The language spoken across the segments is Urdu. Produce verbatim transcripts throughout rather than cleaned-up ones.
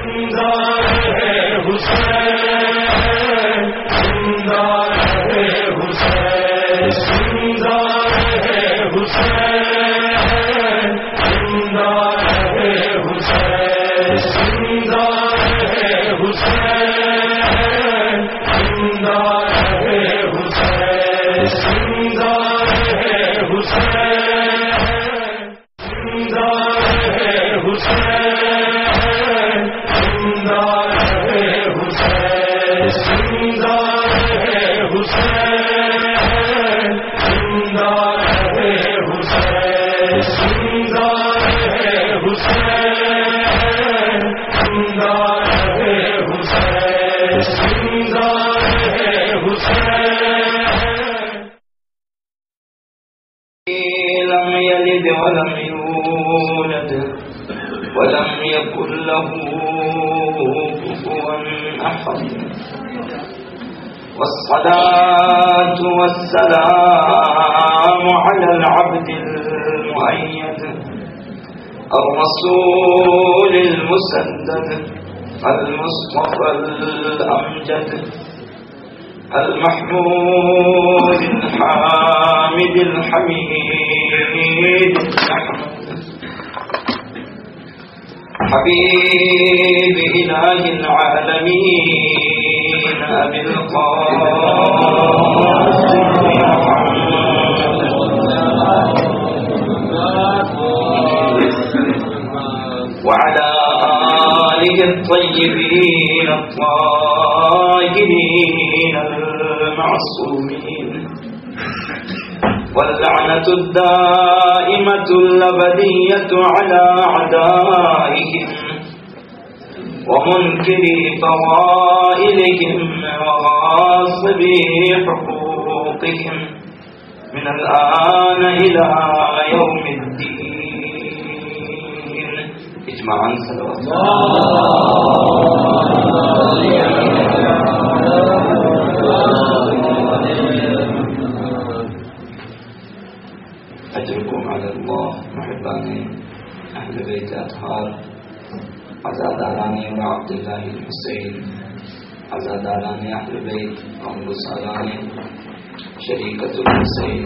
والصلاة والسلام على العبد المؤيد الرسول المسدد المصطفى الأمجد المحمود الحامد الحميد حبيب إله العالمين أبي القاسم وعلى آله الطيبين الطاهرين المعصومين واللعنة الدائمة الأبدية على أعدائهم ومنكري فضائلهم وغاصبي حقوقهم من الآن إلى يوم الدين اجمعاً صلوات أجركم على الله محبان أهل بيت أطهار عزاداران عبد الله الحسين عزاداران اہل بیت انگساران شریکت الحسین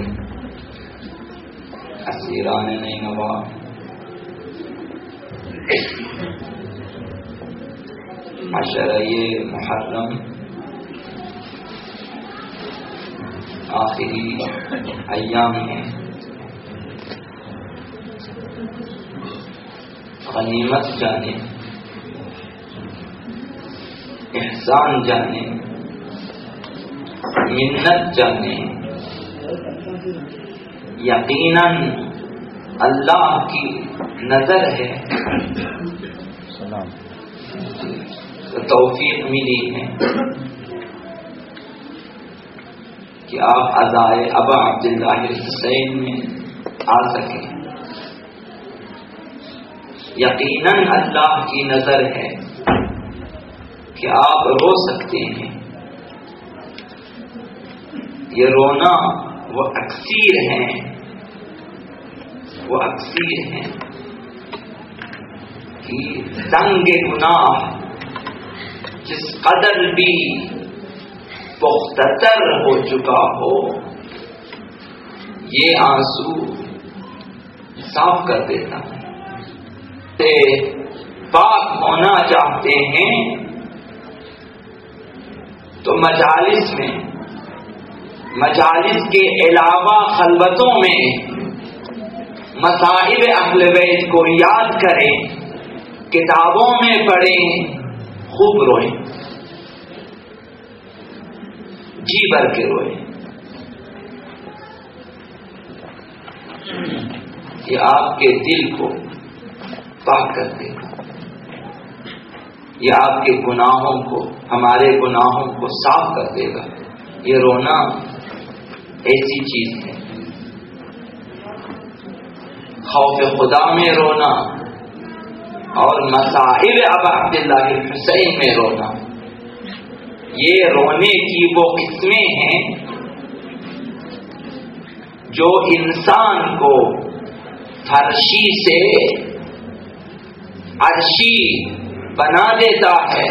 اسیران نینوا عشرہ محرم آخری ایام ہیں غنیمت جانے احسان جانے منت جانے یقیناً اللہ کی نظر ہے توفیق ملی ہے کہ آپ عزائے ابا عبداللہ الحسین میں آ سکیں یقیناً اللہ کی نظر ہے کہ آپ رو سکتے ہیں یہ رونا وہ اکثیر ہیں وہ اکثیر ہیں کہ تنگ گناہ جس قدر بھی پختتر ہو چکا ہو یہ آنسو صاف کر دیتا ہے پاک ہونا چاہتے ہیں تو مجالس میں مجالس کے علاوہ خلوتوں میں مصائب اہل بیت کو یاد کریں کتابوں میں پڑھیں خوب روئیں جی بھر کے روئیں یہ آپ کے دل کو پاک کر دے گا یہ آپ کے گناہوں کو ہمارے گناہوں کو صاف کر دے گا یہ رونا ایسی چیز ہے خوف خدا میں رونا اور مصائب ابا عبداللہ الحسین میں رونا یہ رونے کی وہ قسمیں ہیں جو انسان کو فرشی سے عرشی بنا دیتا ہے،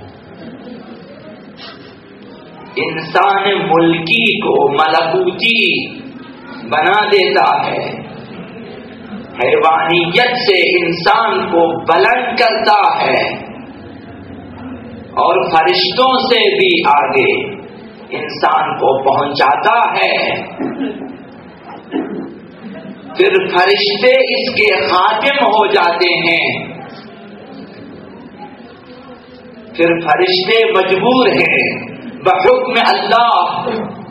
انسان ملکی کو ملکوتی بنا دیتا ہے، حیوانیت سے انسان کو بلند کرتا ہے اور فرشتوں سے بھی آگے انسان کو پہنچاتا ہے۔ پھر فرشتے اس کے خادم ہو جاتے ہیں، پھر فرشتے مجبور ہیں بحکم اللہ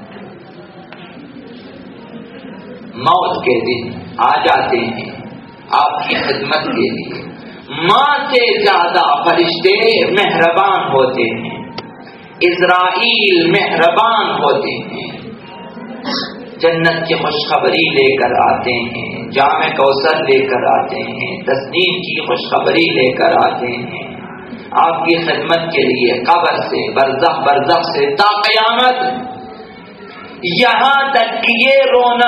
موت کے دن آ جاتے ہیں آپ کی خدمت کے لیے۔ ماں سے زیادہ فرشتے مہربان ہوتے ہیں، اسرائیل مہربان ہوتے ہیں، جنت کی خوشخبری لے کر آتے ہیں، جام کوثر لے کر آتے ہیں، تسنیم کی خوشخبری لے کر آتے ہیں آپ کی خدمت کے لیے، قبر سے برزخ، برزخ سے تا قیامت، یہاں تک کہ یہ رونا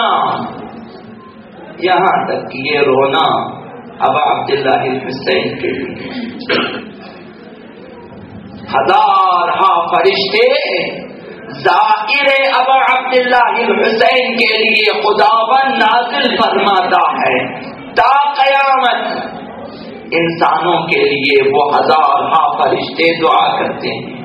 یہاں تک کہ یہ رونا ابا عبداللہ الحسین کے لیے ہزار ہاں فرشتے ظاہر ابا عبداللہ الحسین کے لیے خداوند نازل فرماتا ہے تا قیامت۔ انسانوں کے لیے وہ ہزار ہاں فرشتے دعا کرتے ہیں۔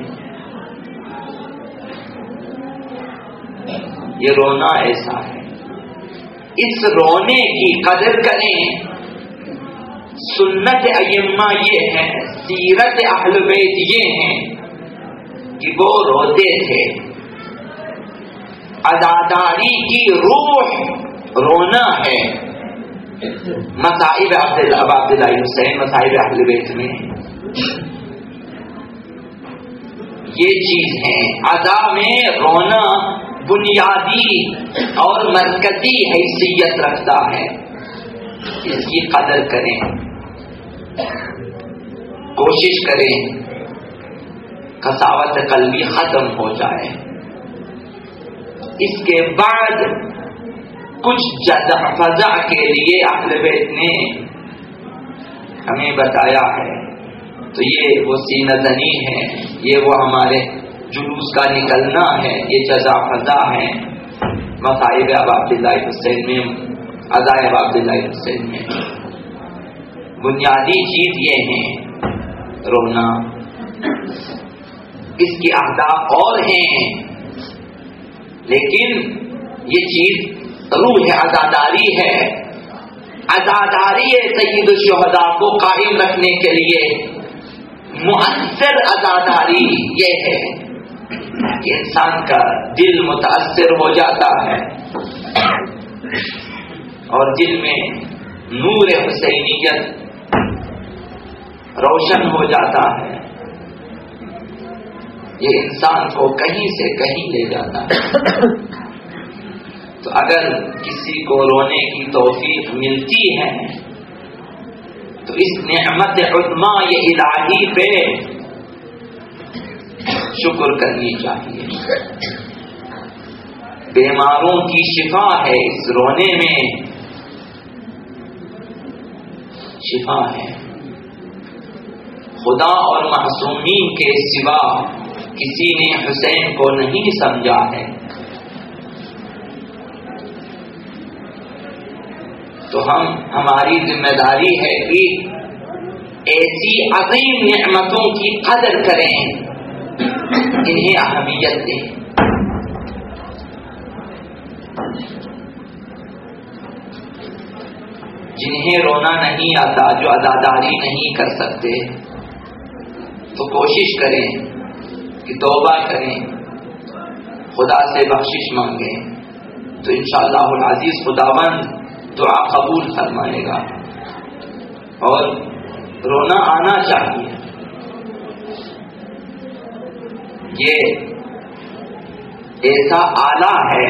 یہ رونا ایسا ہے، اس رونے کی قدر کریں۔ سنت ائمہ یہ ہے، سیرت اہل بیت یہ ہیں کہ وہ روتے تھے۔ عزاداری کی روح رونا ہے۔ مصائب عبداللہ عبداللہ حسین مصائب اہل بیت میں یہ چیز ہے، عزا میں رونا بنیادی اور مرکزی حیثیت رکھتا ہے، اس کی قدر کریں، کوشش کریں قساوت قلبی ختم ہو جائے۔ اس کے بعد کچھ جزع فضع کے لیے اہل بیت نے ہمیں بتایا ہے، تو یہ وہ سینہ زنی ہے، یہ وہ ہمارے جلوس کا نکلنا ہے، یہ جزا فضا ہے مصائب ابا عبداللہ حسین میں، عزائے ابا عبداللہ حسین میں۔ بنیادی چیز یہ ہے رونا، اس کی اہداف اور ہیں، لیکن یہ چیز روح عزاداری ہے۔ عزاداری سید الشہداء کو قائم رکھنے کے لیے مؤثر عزاداری یہ ہے کہ انسان کا دل متاثر ہو جاتا ہے اور دل میں نور حسینیت روشن ہو جاتا ہے، یہ انسان کو کہیں سے کہیں لے جاتا ہے۔ تو اگر کسی کو رونے کی توفیق ملتی ہے تو اس نعمت عظمیٰ یہ الہی پہ شکر کرنی چاہیے۔ بیماروں کی شفا ہے، اس رونے میں شفا ہے۔ خدا اور معصومین کے سوا کسی نے حسین کو نہیں سمجھا ہے، تو ہم ہماری ذمہ داری ہے کہ ایسی عظیم نعمتوں کی قدر کریں، انہیں اہمیت دیں۔ جنہیں رونا نہیں آتا، جو عزاداری نہیں کر سکتے، تو کوشش کریں کہ توبہ کریں، خدا سے بخشش مانگیں، تو انشاءاللہ العزیز خداوند دعا قبول فرمائے گا۔ اور رونا آنا چاہیے، یہ ایسا آلہ ہے،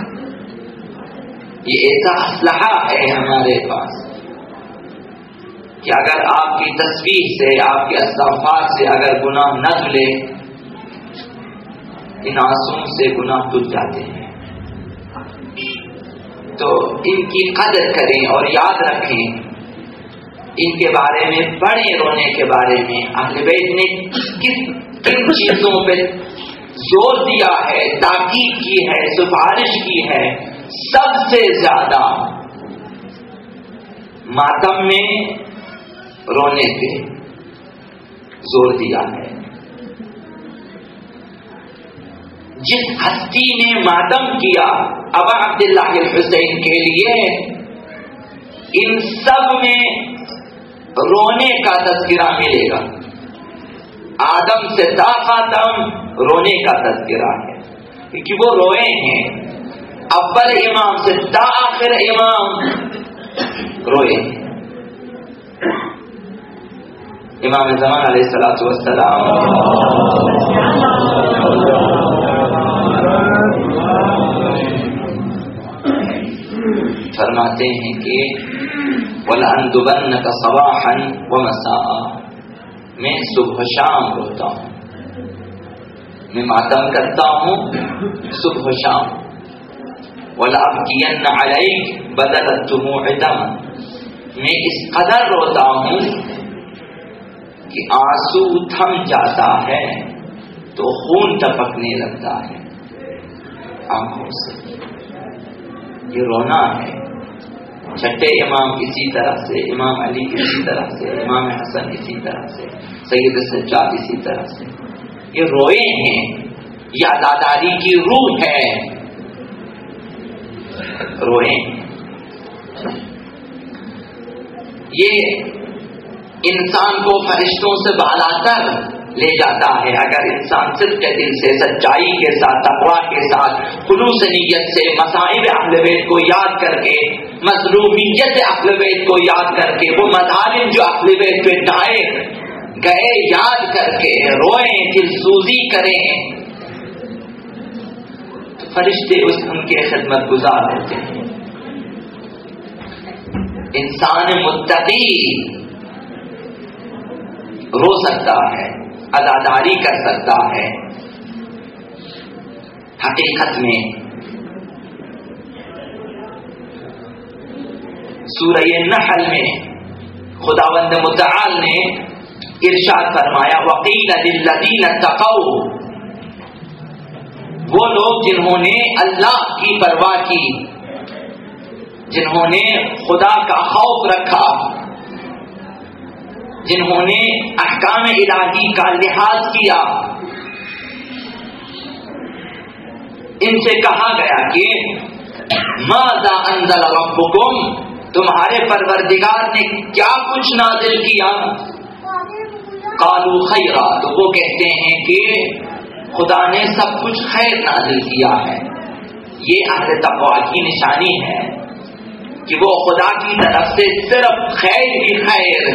یہ ایسا اسلحہ ہے ہمارے پاس کہ اگر آپ کی تسبیح سے، آپ کے استغفار سے اگر گناہ نہ دھلے، ان آنسوؤں سے گناہ دھل جاتے ہیں۔ تو ان کی قدر کریں اور یاد رکھیں، ان کے بارے میں بڑے رونے کے بارے میں اہل بیت نے کس کن چیزوں پہ زور دیا ہے، تاکید کی ہے، سفارش کی ہے، سب سے زیادہ ماتم میں رونے پہ زور دیا ہے۔ جس ہستی نے ماتم کیا ابا عبداللہ الحسین کے لیے، ان سب میں رونے کا تذکرہ ملے گا۔ آدم سے تا خاتم رونے کا تذکرہ ہے، کیونکہ وہ روئے ہیں۔ اول امام سے تا آخر امام روئے ہیں۔ امام زمان علیہ الصلوۃ والسلام فرماتے ہیں کہ وَلَأَنْدُبَنَّكَ صَبَاحًا وَمَسَاءً، میں صبح شام روتا ہوں، میں ماتم کرتا ہوں صبح شام۔ وَلَأَبْكِيَنَّ عَلَيْكَ بَدَلَ الدُّمُوعِ دَمًا، میں اس قدر روتا ہوں کہ آنسو تھم جاتا ہے تو خون ٹپکنے لگتا ہے آنکھوں سے۔ یہ رونا ہے۔ چھٹے امام اسی طرح سے، امام علی اسی طرح سے، امام حسن اسی طرح سے، سید سجاد اسی طرح سے، یہ روئے ہیں۔ یہ عزاداری کی روح ہے، روئے ہیں۔ یہ انسان کو فرشتوں سے بالا کر لے جاتا ہے اگر انسان صرف کے دل سے، سچائی کے ساتھ، تقویٰ کے ساتھ، خلوص نیت سے مصائب اہل بیت کو یاد کر کے، مظلومیت اہل بیت کو یاد کر کے، وہ مظالم جو اہل بیت پہ ڈھائے گئے یاد کر کے روئیں، دل سوزی کریں، تو فرشتے اس ان کے خدمت گزار ہوتے ہیں۔ انسان متقی رو سکتا ہے، عزاداری کر سکتا ہے۔ حقیقت میں سورہ نحل میں خداوند متعال نے ارشاد فرمایا وَقِيلَ لِلَّذِينَ اتَّقَوْا، وہ لوگ جنہوں نے اللہ کی پرواہ کی، جنہوں نے خدا کا خوف رکھا، جنہوں نے احکام الہی کا لحاظ کیا، ان سے کہا گیا کہ ماذا انزل ربکم، تمہارے پروردگار نے کیا کچھ نازل کیا؟ قالوا خیرا، تو وہ کہتے ہیں کہ خدا نے سب کچھ خیر نازل کیا ہے۔ یہ اہل تقویٰ کی نشانی ہے کہ وہ خدا کی طرف سے صرف خیر ہی خیر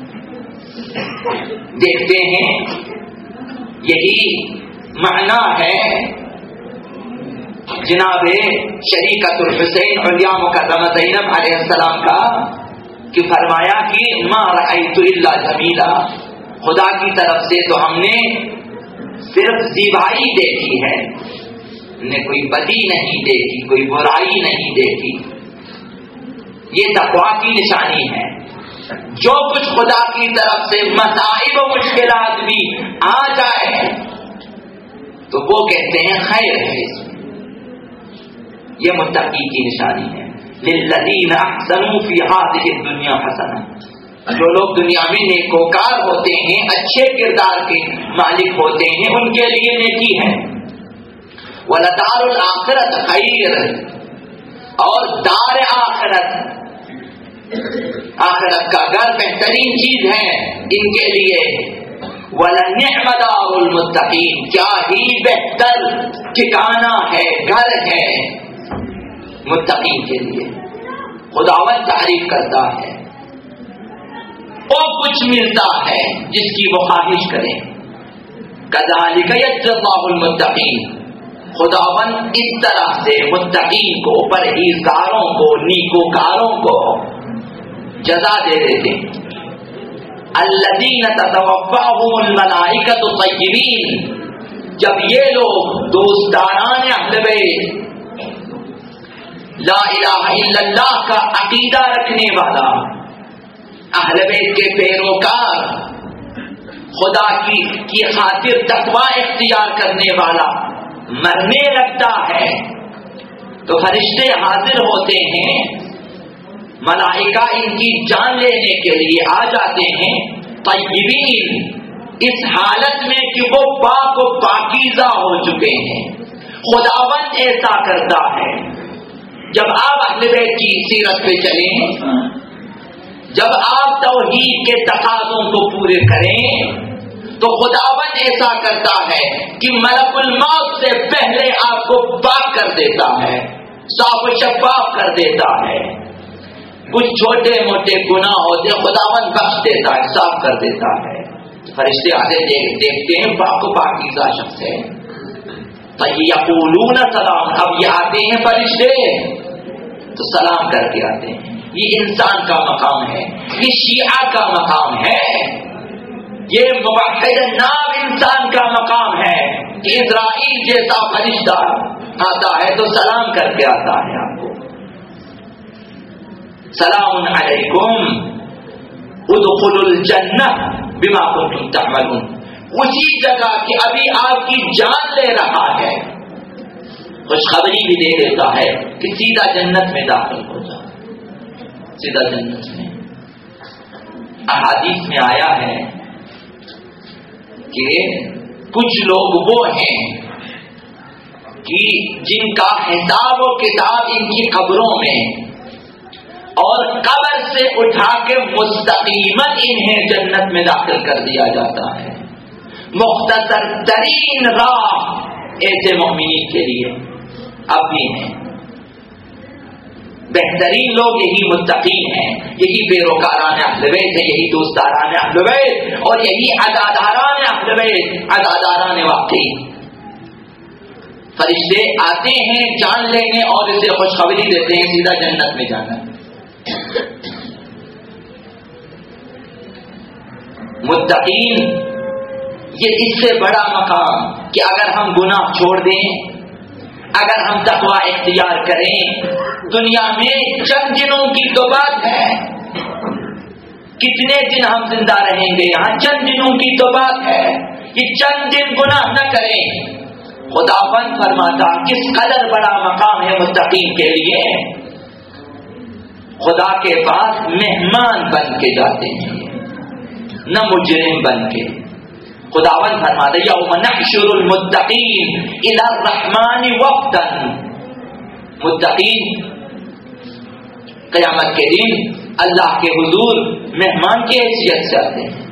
دیکھتے ہیں۔ یہی معنی ہے جناب شریکۃ الحسین علیہ مکرمہ زینب علیہ السلام کا، کہ فرمایا کہ ما رأیت الا جمیلا، خدا کی طرف سے تو ہم نے صرف زیبائی دیکھی ہے، نے کوئی بدی نہیں دیکھی، کوئی برائی نہیں دیکھی۔ یہ تقویٰ کی نشانی ہے۔ جو کچھ خدا کی طرف سے مصائب و مشکلات بھی آ جائے تو وہ کہتے ہیں خیر ہے اس میں۔ یہ متقی کی نشانی ہے۔ للذین احسنوا فی ہذہ الدنیا حسنہ، جو لوگ دنیا میں نیکوکار ہوتے ہیں، اچھے کردار کے مالک ہوتے ہیں، ان کے لیے نیکی ہے۔ ولدار الآخرۃ خیر، اور دار آخرت، آخرت کا گھر بہترین چیز ہے ان کے لیے۔ وَلَنِعْمَ دَارُ الْمُتَّقِينَ، کیا ہی بہتر ٹھکانہ ہے، گھر ہے متقین کے لیے۔ خداوند تعریف کرتا ہے، وہ کچھ ملتا ہے جس کی وہ خواہش کرے۔ كَذَلِكَ يَجْزِي اللَّهُ الْمُتَّقِينَ، خداوند اس طرح سے متقین کو، پرہیزگاروں کو، نیکوکاروں کو جزا دے دیتے ہیں۔ الذین تتوفاہم الملائکۃ طیبین، جب یہ لوگ دوستداران اہل بیت، لا الہ الا اللہ کا عقیدہ رکھنے والا، اہل بیت کے پیروکار، خدا کی کی خاطر تقوی اختیار کرنے والا مرنے لگتا ہے تو فرشتے حاضر ہوتے ہیں، ملائکہ ان کی جان لینے کے لیے آ جاتے ہیں، طیبین، اس حالت میں کہ وہ پاک و پاکیزہ ہو چکے ہیں۔ خداوند ایسا کرتا ہے، جب آپ اہل بیت کی سیرت پہ چلیں، جب آپ توحید کے تقاضوں کو پورے کریں تو خداوند ایسا کرتا ہے کہ ملک الموت سے پہلے آپ کو پاک کر دیتا ہے، صاف و شفاف کر دیتا ہے۔ کچھ چھوٹے موٹے گناہ ہوتے خداوند بخش دیتا ہے، صاف کر دیتا ہے۔ فرشتے آتے دیکھتے ہیں پاک و پاکیزہ شخص ہے، یقولون سلام، اب یہ آتے ہیں فرشتے تو سلام کر کے آتے ہیں۔ یہ انسان کا مقام ہے، یہ شیعہ کا مقام ہے، یہ موحد نام انسان کا مقام ہے کہ اسرائیل جیسا فرشتہ آتا ہے تو سلام کر کے آتا ہے آپ کو، سلام علیکم ادخلوا الجنہ بما کنتم تعملون، اسی جگہ کہ ابھی آپ کی جان لے رہا ہے، خوشخبری بھی دے دیتا ہے کہ سیدھا جنت میں داخل ہو جاؤ، سیدھا جنت میں۔ احادیث میں آیا ہے کہ کچھ لوگ وہ ہیں کہ جن کا حساب و کتاب ان کی قبروں میں، اور قبر سے اٹھا کے مستقیماً انہیں جنت میں داخل کر دیا جاتا ہے۔ مختصر ترین راہ ایسے مومنین کے لیے اب بھی ہیں۔ بہترین لوگ یہی متقین ہیں، یہی پیروکاران اہل بیت ہیں، یہی دوستداران اہل بیت اور یہی عزاداران اہل بیت، عزاداران واقعی۔ فرشتے آتے ہیں جان لینے اور اسے خوشخبری دیتے ہیں سیدھا جنت میں جانا۔ متقین، یہ اس سے بڑا مقام کہ اگر ہم گناہ چھوڑ دیں، اگر ہم تقوی اختیار کریں، دنیا میں چند دنوں کی تو بات ہے، کتنے دن ہم زندہ رہیں گے یہاں، چند دنوں کی تو بات ہے، یہ چند دن گناہ نہ کریں۔ خداوند فرماتا کس قدر بڑا مقام ہے متقین کے لیے، خدا کے پاس مہمان بن کے جاتے ہیں، نہ مجرم بن کے۔ خداوند فرماتا یوم نحشر المتقین الی الرحمن وفدا، متقین قیامت کے دن اللہ کے حضور مہمان کی حیثیت سے آتے ہیں۔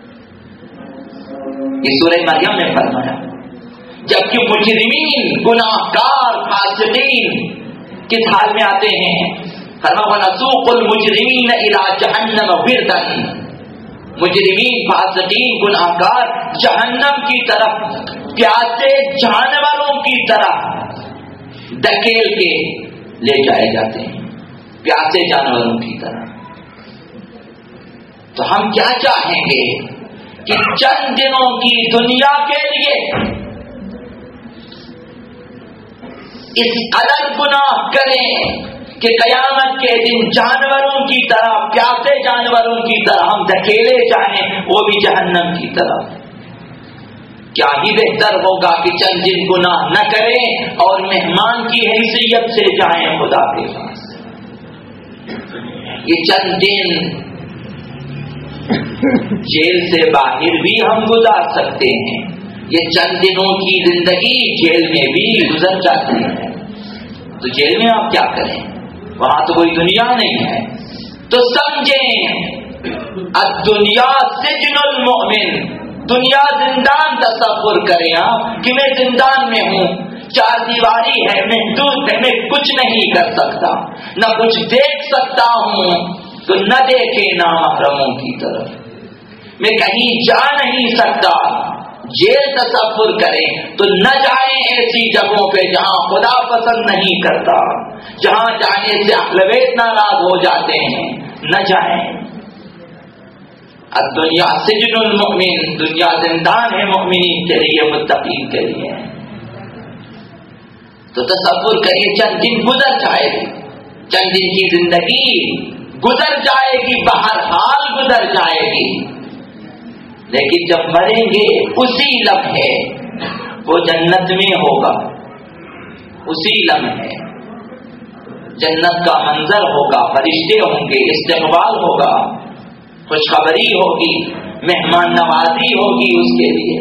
یہ سورہ مریم میں فرمایا، جبکہ مجرمین، گناہگار، فاسقین کس حال میں آتے ہیں؟ فرمایا وَنَسُوقُ الْمُجْرِمِينَ إِلَىٰ جَهَنَّمَ وِرْدًا، مجرمین، فاسقین، گناہگار جہنم کی طرف پیاسے جانوروں کی طرح دھکیل کے لے جائے جاتے ہیں، پیاسے جانوروں کی طرح۔ تو ہم کیا چاہیں گے کہ چند دنوں کی دنیا کے لیے اس قدر گناہ کریں کہ قیامت کے دن جانوروں کی طرح، پیاسے جانوروں کی طرح ہم دھکیلے جائیں، وہ بھی جہنم کی طرف۔ کیا ہی بہتر ہوگا کہ چند دن گناہ نہ کریں اور مہمان کی حیثیت سے جائیں خدا کے پاس۔ یہ چند دن جیل سے باہر بھی ہم گزار سکتے ہیں، یہ چند دنوں کی زندگی جیل میں بھی گزر جاتی ہے، تو جیل میں آپ کیا کریں، وہاں تو کوئی دنیا نہیں ہے۔ تو سمجھیں الدنیا سجن المؤمن، دنیا زندان تصور کریں آپ کہ میں زندان میں ہوں، چار دیواری ہے، محدود ہے، میں کچھ نہیں کر سکتا، نہ کچھ دیکھ سکتا ہوں، تو نہ دیکھے نامحرموں کی طرف، میں کہیں جا نہیں سکتا۔ جیل تصور کریں تو نہ جائیں ایسی جگہوں پہ جہاں خدا پسند نہیں کرتا، جہاں جانے سے اہل بیت ناراض ہو جاتے ہیں، نہ جائیں۔ الدنیا سجن المؤمن، دنیا زندان ہے مومنین کے لیے، متقین کے لیے۔ تو تصور کریے چند دن گزر جائے، چند دن کی زندگی گزر جائے گی، بہرحال گزر جائے گی، لیکن جب مریں گے اسی لمحے وہ جنت میں ہوگا، اسی لمحے جنت کا منظر ہوگا، فرشتے ہوں گے، استقبال ہوگا، خوشخبری ہوگی، مہمان نوازی ہوگی اس کے لیے۔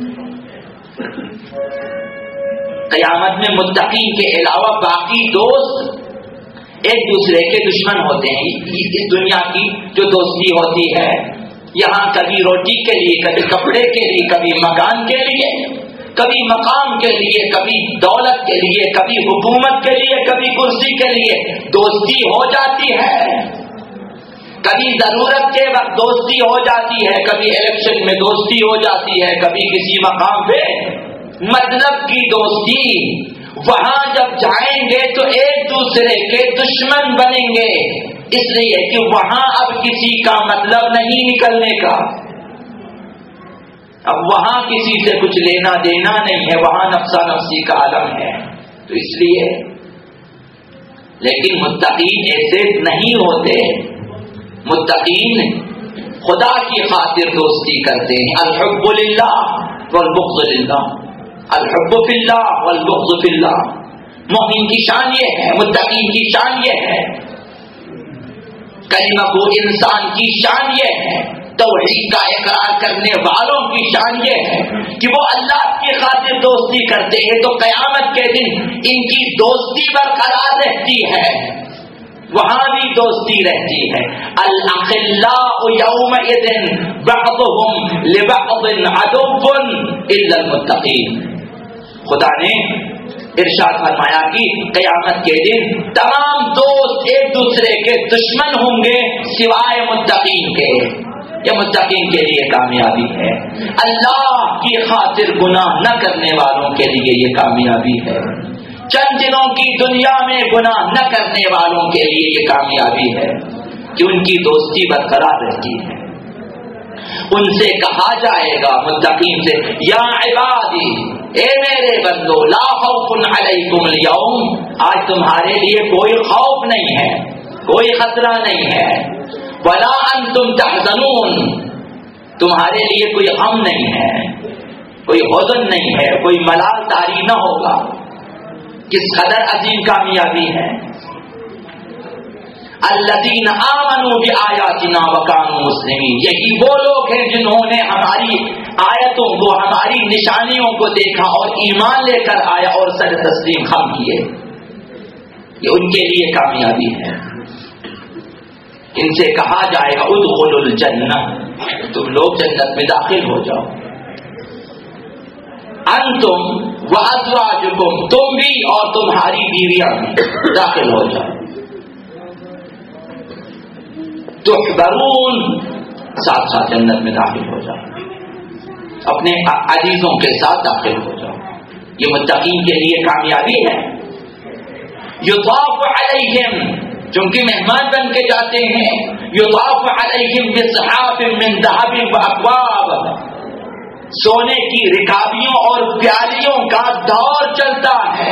قیامت میں متقین کے علاوہ باقی دوست ایک دوسرے کے دشمن ہوتے ہیں۔ اس دنیا کی جو دوستی ہوتی ہے یہاں کبھی روٹی کے لیے، کبھی کپڑے کے لیے، کبھی مکان کے لیے، کبھی مقام کے لیے، کبھی دولت کے لیے، کبھی حکومت کے لیے، کبھی کرسی کے لیے دوستی ہو جاتی ہے، کبھی ضرورت کے وقت دوستی ہو جاتی ہے، کبھی الیکشن میں دوستی ہو جاتی ہے، کبھی کسی مقام پہ مطلب کی دوستی۔ وہاں جب جائیں گے تو ایک دوسرے کے دشمن بنیں گے، اس لیے کہ وہاں اب کسی کا مطلب نہیں نکلنے کا، اب وہاں کسی سے کچھ لینا دینا نہیں ہے، وہاں نفسا نفسی کا عالم ہے۔ تو اس لیے لیکن متقین ایسے نہیں ہوتے، متقین خدا کی خاطر دوستی کرتے ہیں۔ الحب للہ والبغض للہ، الحب فی اللہ والبغض فی اللہ۔ مومن کی شان یہ ہے، متقین کی شان یہ ہے، کلمہ گو انسان کی شان یہ ہے، توحید کا اقرار کرنے والوں کی شان یہ ہے کہ وہ اللہ کی خاطر دوستی کرتے ہیں تو قیامت کے دن ان کی دوستی برقرار رہتی ہے، وہاں بھی دوستی رہتی ہے۔ الاخلاء یومئذ بعضهم لبعض عدو الا المتقین۔ خدا نے ارشاد فرمایا کہ قیامت کے دن تمام دوست ایک دوسرے کے دشمن ہوں گے سوائے متقین کے۔ یہ متقین کے لیے کامیابی ہے، اللہ کی خاطر گناہ نہ کرنے والوں کے لیے یہ کامیابی ہے، چند دنوں کی دنیا میں گناہ نہ کرنے والوں کے لیے یہ کامیابی ہے کہ ان کی دوستی برقرار رہتی ہے۔ ان سے کہا جائے گا متقین سے، یا عبادی، اے میرے بندو، لا خوف علیکم اليوم، آج تمہارے لیے کوئی خوف نہیں ہے، کوئی خطرہ نہیں ہے، ولا انتم تحزنون، تمہارے لیے کوئی غم نہیں ہے، کوئی حزن نہیں ہے، کوئی ملال طاری نہ ہوگا۔ کس قدر عظیم کامیابی ہے۔ الذین آمنوا بآیاتنا وکانوا مسلمین، یہی وہ لوگ ہیں جنہوں نے ہماری آیتوں کو، ہماری نشانیوں کو دیکھا اور ایمان لے کر آیا اور سر تسلیم خم کیے، یہ ان کے لیے کامیابی ہے۔ ان سے کہا جائے گا ادخلوا الجنہ، تم لوگ جنت میں داخل ہو جاؤ، انتم وازواجکم، تم بھی اور تمہاری بیویاں بھی داخل ہو جاؤ، تحبرون، ساتھ ساتھ جنت میں داخل ہو جاؤ، اپنے عزیزوں کے ساتھ داخل ہو جاؤ۔ یہ متقین کے لیے کامیابی ہے۔ یطاف علیہم، چونکہ مہمان بن کے جاتے ہیں، یطاف علیہم بصحاف من ذهب واکواب، سونے کی رکابیوں اور پیالیوں کا دور چلتا ہے۔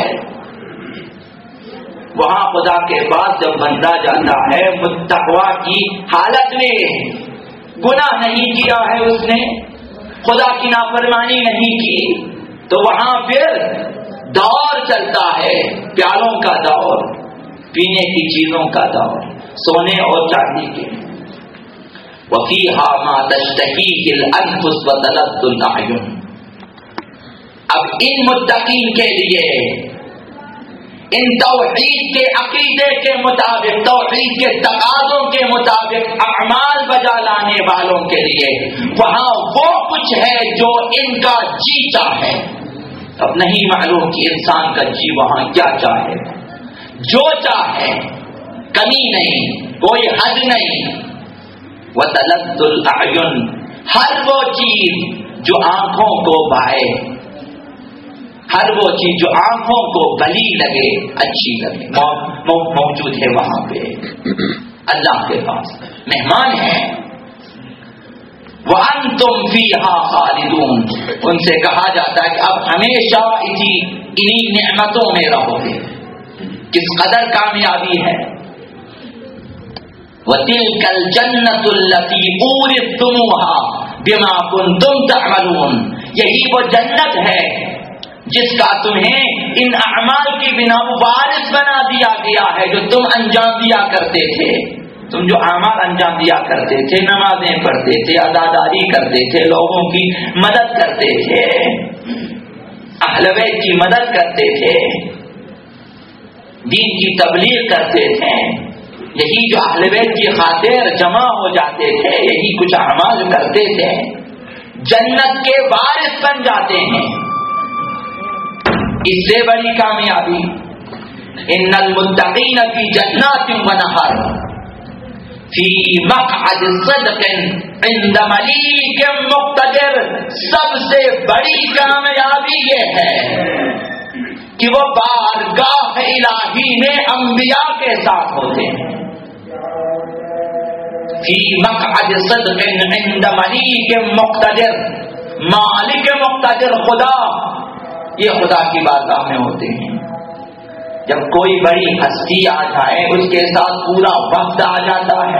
وہاں خدا کے پاس جب بندہ جاتا ہے متقوا کی حالت میں، گناہ نہیں کیا ہے اس نے، خدا کی نافرمانی نہیں کی، تو وہاں پھر دور چلتا ہے، پیالوں کا دور، پینے کی چیزوں کا دور، سونے اور چاندی کے۔ وَفِيهَا مَا تَشْتَهِيهِ الْأَنفُسُ وَتَلَذُّ الْأَعْيُنُ۔ اب ان متقین کے لیے، ان توحید کے عقیدے کے مطابق، توحید کے تقاضوں کے مطابق اعمال بجا لانے والوں کے لیے وہاں وہ کچھ ہے جو ان کا جی چاہے۔ اب نہیں معلوم کہ انسان کا جی وہاں کیا چاہے، جو چاہے، کمی نہیں، کوئی حد نہیں۔ وَتَلَذُّ الْأَعْيُنُ، ہر وہ چیز جو آنکھوں کو بھائے، ہر وہ چیز جو آنکھوں کو بھلی لگے، اچھی لگے، موجود ہے وہاں پہ اللہ کے پاس، مہمان ہے۔ وَأَنْتُمْ فِيهَا خَالِدُونَ، ان سے کہا جاتا ہے کہ اب ہمیشہ اسی انہی نعمتوں میں رہو گے۔ کس قدر کامیابی ہے۔ وَتِلْكَ الْجَنَّةُ الَّتِي أُورِثْتُمُوهَا بِمَا كُنْتُمْ تَعْمَلُونَ، یہی وہ جنت ہے جس کا تمہیں ان اعمال کی بنا وارث بنا دیا گیا ہے جو تم انجام دیا کرتے تھے. تم جو اعمال انجام دیا کرتے تھے، نمازیں پڑھتے تھے، عزاداری کرتے تھے، لوگوں کی مدد کرتے تھے، اہل بیت کی مدد کرتے تھے، دین کی تبلیغ کرتے تھے، یہی جو اہل بیت کی خاطر جمع ہو جاتے تھے، یہی کچھ اعمال کرتے تھے، جنت کے وارث بن جاتے ہیں. اس سے بڑی کامیابی ان المتقین فی جنات و نہر فی مقعد صدق عند ملیک مقتدر. سب سے بڑی کامیابی یہ ہے کہ وہ بارگاہ الہی میں انبیاء کے ساتھ ہوتے ہیں. فی مقعد صدق عند ملیک مقتدر، مالک مقتدر خدا، یہ خدا کی بارگاہ میں ہوتے ہیں. جب کوئی بڑی ہستی آ جائے اس کے ساتھ پورا وقت آ جاتا ہے،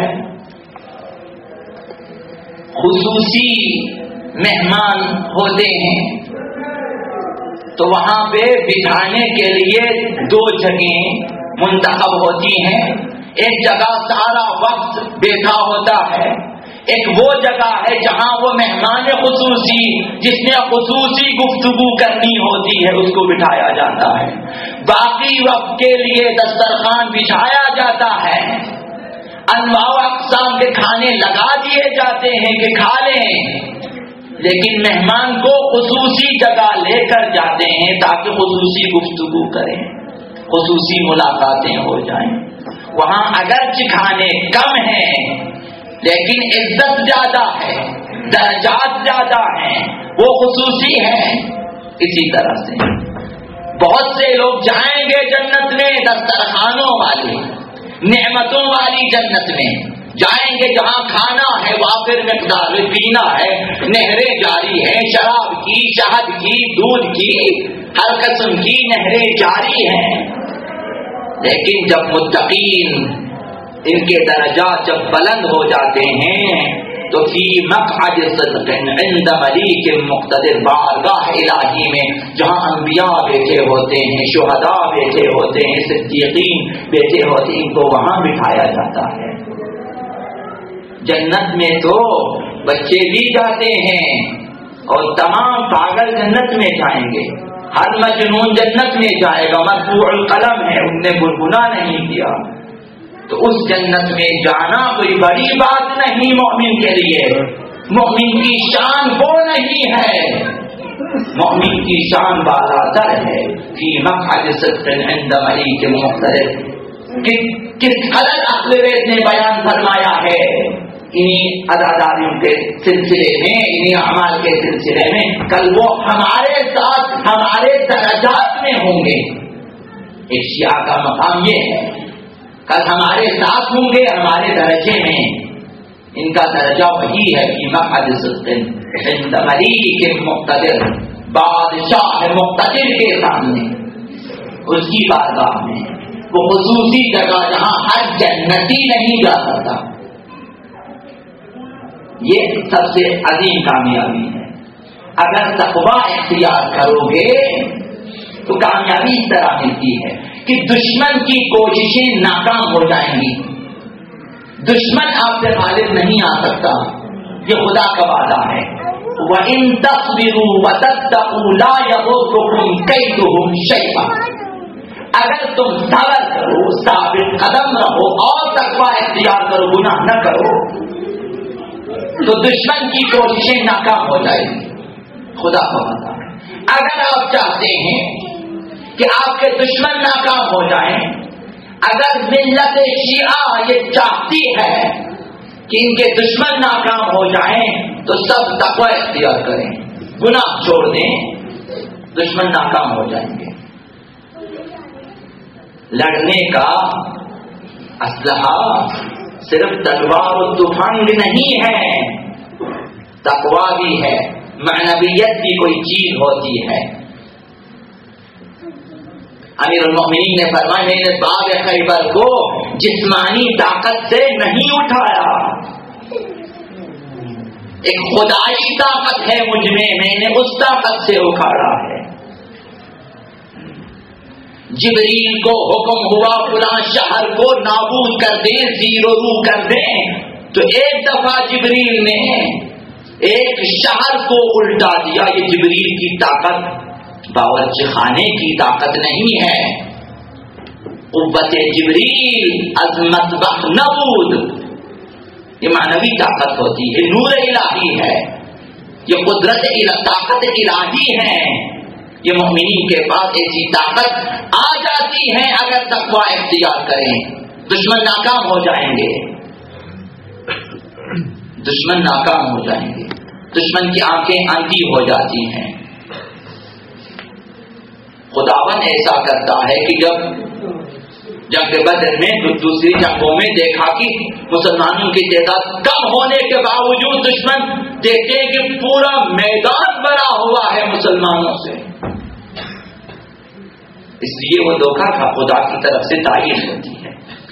خصوصی مہمان ہوتے ہیں تو وہاں پہ بٹھانے کے لیے دو جگہیں منتخب ہوتی ہیں. ایک جگہ سارا وقت بیٹھا ہوتا ہے، ایک وہ جگہ ہے جہاں وہ مہمان خصوصی جس نے خصوصی گفتگو کرنی ہوتی ہے اس کو بٹھایا جاتا ہے. باقی وقت کے لیے دسترخوان بچھایا جاتا ہے، انواع اقسام کے کھانے لگا دیے جاتے ہیں کہ کھا لیں، لیکن مہمان کو خصوصی جگہ لے کر جاتے ہیں تاکہ خصوصی گفتگو کریں، خصوصی ملاقاتیں ہو جائیں. وہاں اگرچہ کھانے کم ہیں لیکن عزت زیادہ ہے، درجات زیادہ ہیں، وہ خصوصی ہیں. اسی طرح سے بہت سے لوگ جائیں گے جنت میں، دسترخوانوں والی نعمتوں والی جنت میں جائیں گے جہاں کھانا ہے وافر مقدار میں، پینا ہے، نہریں جاری ہیں، شراب کی، شہد کی، دودھ کی، ہر قسم کی نہریں جاری ہیں. لیکن جب متقین ان کے درجات جب بلند ہو جاتے ہیں تو فی مقعد صدق عند ملیک مقتدر، بارگاہ الہی میں جہاں انبیاء بیٹھے ہوتے ہیں، شہداء بیٹھے ہوتے ہیں، صدیقین بیٹھے ہوتے ہیں، ان کو وہاں بٹھایا جاتا ہے. جنت میں تو بچے بھی جاتے ہیں اور تمام پاگل جنت میں جائیں گے، ہر مجنون جنت میں جائے گا. مرفوع القلم ہے، ان نے گنگنا نہیں کیا. تو اس جنت میں جانا کوئی بڑی بات نہیں مومن کے لیے. مومن کی شان وہ نہیں ہے، مومن کی شان بالاتر ہے. فی مقعد صدق عند ملیک مقتدر. کس قدر اہل بیت نے بیان فرمایا ہے انہی عزاداریوں کے سلسلے میں، انہی اعمال کے سلسلے میں. کل وہ ہمارے ساتھ ہمارے درجات میں ہوں گے. ایک شیعہ کا مقام یہ ہے، کل ہمارے ساتھ ہوں گے ہمارے درجے میں. ان کا درجہ وہی ہے کہ مقعد صدق عند ملیک مقتدر، بادشاہ مقتدر کے سامنے، اس کی بارگاہ میں، وہ خصوصی جگہ جہاں ہر جنتی نہیں جا سکتا. یہ سب سے عظیم کامیابی ہے. اگر تقویٰ اختیار کرو گے تو کامیابی اس طرح ملتی ہے کہ دشمن کی کوششیں ناکام ہو جائیں گی. دشمن آپ سے غالب نہیں آ سکتا، یہ خدا کا وعدہ ہے. وَإِن تَصْبِرُوا وَتَتَّقُوا لَا يَضُرُّكُمْ كَيْدُهُمْ شَيْئًا. اگر تم صبر کرو، ثابت قدم رہو اور تقویٰ اختیار کرو، گناہ نہ کرو، تو دشمن کی کوششیں ناکام ہو جائیں گی. خدا کا وعدہ ہے. اگر آپ چاہتے ہیں کہ آپ کے دشمن ناکام ہو جائیں، اگر ملت شیعہ یہ چاہتی ہے کہ ان کے دشمن ناکام ہو جائیں تو سب تقوی اختیار کریں، گناہ چھوڑ دیں، دشمن ناکام ہو جائیں گے. لڑنے کا اسلحہ صرف تلوار و تفنگ نہیں ہے، تقوی بھی ہے، معنویت بھی کوئی چیز ہوتی ہے. امیر المومنین نے فرمایا میں نے باب خیبر کو جسمانی طاقت سے نہیں اٹھایا، ایک خدائی طاقت ہے مجھ میں، میں نے اس طاقت سے اکھاڑا ہے۔ جبریل کو حکم ہوا فلاں شہر کو نابود کر دیں، زیرو رو کر دیں، تو ایک دفعہ جبریل نے ایک شہر کو الٹا دیا۔ یہ جبریل کی طاقت باورچی خانے کی طاقت نہیں ہے، قوت جبریل عظمت بخ نبود، یہ معنوی طاقت ہوتی ہے، نور الہی ہے، یہ قدرت طاقت الہی ہے۔ یہ مومنین کے پاس ایسی طاقت آ جاتی ہے اگر تقوی اختیار کریں، دشمن ناکام ہو جائیں گے، دشمن ناکام ہو جائیں گے، دشمن کی آنکھیں اندھی ہو جاتی ہیں۔ خداوند ایسا کرتا ہے کہ جب جنگ بدر میں دوسری جنگوں میں دیکھا کہ مسلمانوں کی تعداد کم ہونے کے باوجود دشمن دیکھتے کہ پورا میدان بھرا ہوا ہے مسلمانوں سے، اس لیے وہ دھوکہ تھا، خدا کی طرف سے تعین ہوتی ہے۔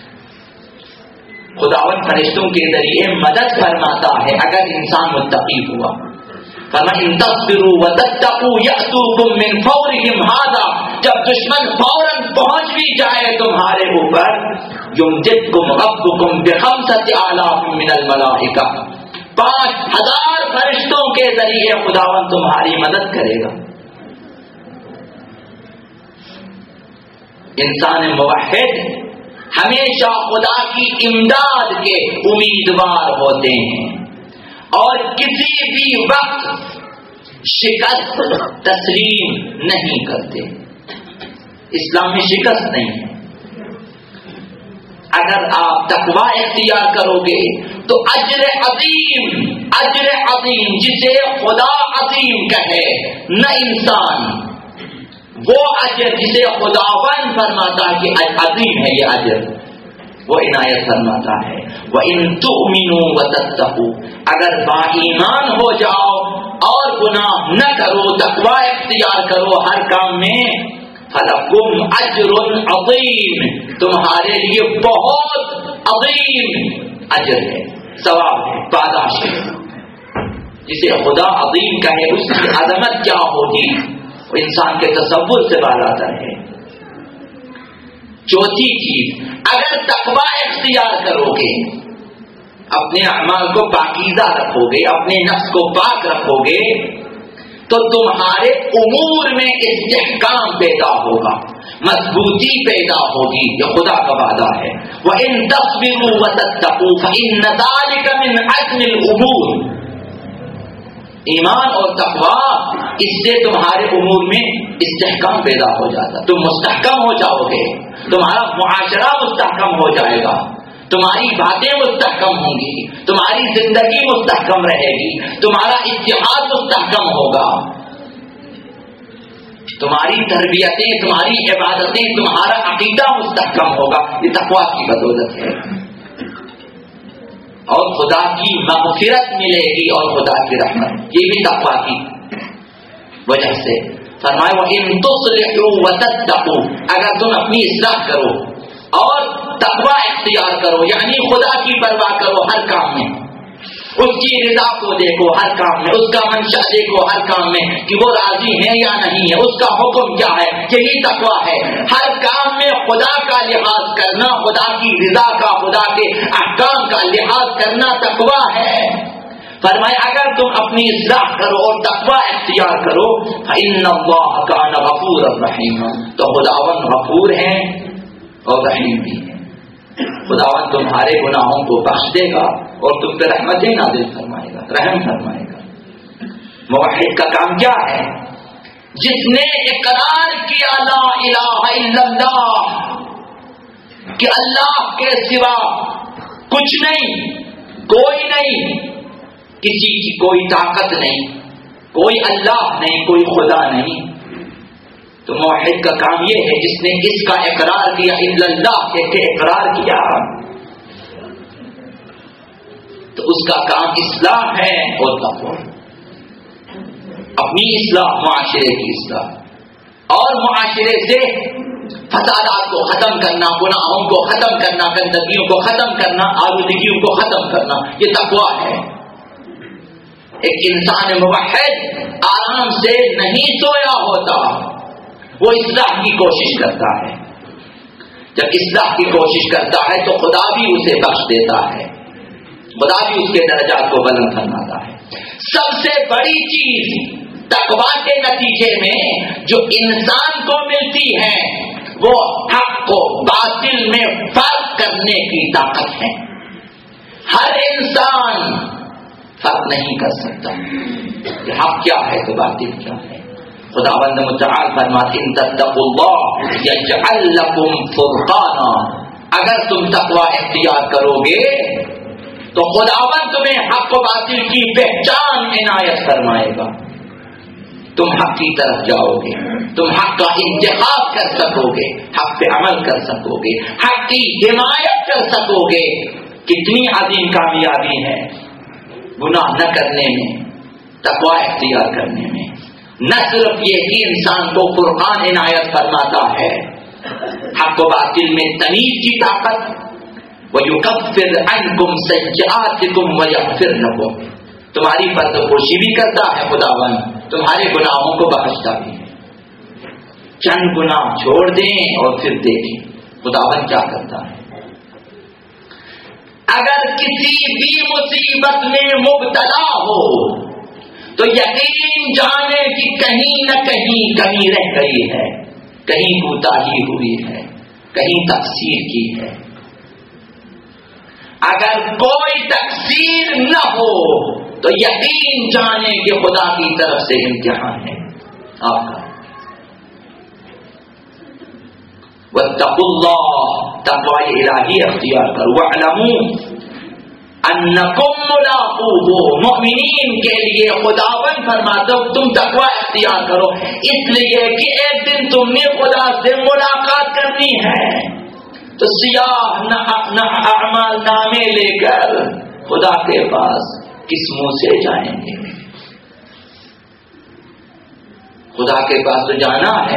خداوند فرشتوں کے ذریعے مدد فرماتا ہے اگر انسان متقی ہوا۔ فَإِن تَصْبِرُوا وَتَتَّقُوا يَأْتُوكُم مِّن فَوْرِهِمْ هَٰذَا، جب دشمن فوراً پہنچ بھی جائے تمہارے اوپر، يُمْدِدْكُمْ رَبُّكُمْ بِخَمْسَةِ آلَافٍ مِّنَ الْمَلَائِكَةِ، پانچ ہزار فرشتوں کے ذریعے خداوند تمہاری مدد کرے گا۔ انسان موحد ہمیشہ خدا کی امداد کے امیدوار ہوتے ہیں اور کسی بھی وقت شکست تسلیم نہیں کرتے۔ اسلام میں شکست نہیں ہے۔ اگر آپ تقوی اختیار کرو گے تو اجر عظیم، اجر عظیم جسے خدا عظیم کہے نہ انسان، وہ اجر جسے خداوند فرماتا ہے کہ عظیم ہے یہ اجر، وہ عنایت فرماتا ہے۔ وَإِن تُؤْمِنُوا وَتَتَّقُوا، اگر با ایمان ہو جاؤ اور گناہ نہ کرو، تقوی اختیار کرو ہر کام میں، فَلَكُمْ أَجْرٌ عَظِيمٌ، تمہارے لیے بہت عظیم اجر ہے، ثواب ہے، پاداش ہے۔ جسے خدا عظیم کہے اس کی عظمت کیا ہوگی، وہ انسان کے تصور سے بالاتر ہے۔ چوتھی چیز، اگر تقوی اختیار کرو گے، اپنے اعمال کو پاکیزہ رکھو گے، اپنے نفس کو پاک رکھو گے، تو تمہارے امور میں استحکام پیدا ہوگا، مضبوطی پیدا ہوگی، یہ خدا کا وعدہ ہے۔ وَإِن تَصْبِرُوا وَتَتَّقُوا فَإِنَّ ذَلِكَ مِنْ عَزْمِ الْأُمُورِ، ایمان اور تقوی اس سے تمہارے امور میں استحکام پیدا ہو جاتا، تم مستحکم ہو جاؤ گے، تمہارا معاشرہ مستحکم ہو جائے گا، تمہاری باتیں مستحکم ہوں گی، تمہاری زندگی مستحکم رہے گی، تمہارا اتحاد مستحکم ہوگا، تمہاری تربیتیں، تمہاری عبادتیں، تمہارا عقیدہ مستحکم ہوگا، یہ تقوی کی بدولت ہے، اور خدا کی مغفرت ملے گی اور خدا کی رحمت، یہ بھی تقوی کی وجہ سے۔ فرمایا وَإِن تُصْلِحُوا وَتَتَّقُوا، اگر تم اپنی اصلاح کرو اور تقوی اختیار کرو، یعنی خدا کی پرواہ کرو ہر کام میں، اس کی رضا کو دیکھو ہر کام میں، اس کا منشا دیکھو ہر کام میں کہ وہ راضی ہے یا نہیں ہے، اس کا حکم کیا ہے، یہی تقوی ہے۔ ہر کام میں خدا کا لحاظ کرنا، خدا کی رضا کا، خدا کے احکام کا لحاظ کرنا تقوی ہے۔ فرمایا اگر تم اپنی اصلاح کرو اور تقوی اختیار کرو، فإن اللہ کان غفورا رحیما، تو خداوند غفور ہے اور رحیم بھی ہے۔ خداوند تمہارے گناہوں کو بخش دے گا اور تم پہ رحمتیں نازل فرمائے گا، رحم فرمائے گا۔ موحد کا کام کیا ہے؟ جس نے اقرار کیا لا الہ الا اللہ، کہ اللہ کے سوا کچھ نہیں، کوئی نہیں، کسی کی کوئی طاقت نہیں، کوئی اللہ نہیں، کوئی خدا نہیں، تو موحد کا کام یہ ہے جس نے اس کا اقرار کیا، الا اللہ کہہ کے اقرار کیا، تو اس کا کام اصلاح ہے اور تقوی، اپنی اصلاح، معاشرے کی اصلاح، اور معاشرے سے فسادات کو ختم کرنا، گناہوں کو ختم کرنا، گندگیوں کو ختم کرنا، آلودگیوں کو ختم کرنا، یہ تقویٰ ہے۔ ایک انسان موحد آرام سے نہیں سویا ہوتا، وہ اصلاح کی کوشش کرتا ہے۔ جب اصلاح کی کوشش کرتا ہے تو خدا بھی اسے بخش دیتا ہے، خدا بھی اس کے درجات کو بلند فرماتا ہے۔ سب سے بڑی چیز تقویٰ کے نتیجے میں جو انسان کو ملتی ہے وہ حق کو باطل میں فرق کرنے کی طاقت ہے۔ ہر انسان فرق نہیں کر سکتا کہ حق کیا ہے تو باطل کیا ہے۔ خداوند متعال فرماتے ہیں تتقوا اللہ یجعل لکم فرقانا، اگر تم تقویٰ اختیار کرو گے تو خداوند تمہیں حق و باطل کی پہچان عنایت فرمائے گا، تم حق کی طرف جاؤ گے، تم حق کا انتخاب کر سکو گے، حق پہ عمل کر سکو گے، حق کی حمایت کر سکو گے۔ کتنی عظیم کامیابی ہے گناہ نہ کرنے میں، تقویٰ اختیار کرنے میں۔ نہ صرف یہ کہ انسان کو فرقان عنایت فرماتا ہے، حق و باطل میں تمیز کی طاقت، وَيُكَفِّرْ عَنْكُمْ سَيِّئَاتِكُمْ وَيَغْفِرْ لَكُمْ، تمہاری فرض پوشی بھی کرتا ہے خداوند، تمہارے گناہوں کو بخشتا بھی ہے۔ چند گناہ چھوڑ دیں اور پھر دیکھیں خداوند کیا کرتا ہے۔ اگر کسی بھی مصیبت میں مبتلا ہو تو یقین جانے کہ کہیں نہ کہیں کمی رہ گئی ہے، کہیں کوتاہی ہوئی ہے، کہیں تقصیر کی ہے۔ اگر کوئی تقصیر نہ ہو تو یقین جانے کہ خدا کی طرف سے امتحان ہے آپ کا۔ واتقوا اللہ، تقوی الہی اختیار کرو، واعلموا انکم ملاقوہ، مؤمنین کے لیے خداوند فرماتا ہے تم تقوی اختیار کرو، اس لیے کہ ایک دن تم نے خدا سے ملاقات کرنی ہے، تو سیاہ نہ اعمال نامے لے کر خدا کے پاس کس منہ سے جائیں گے؟ خدا کے پاس تو جانا ہے۔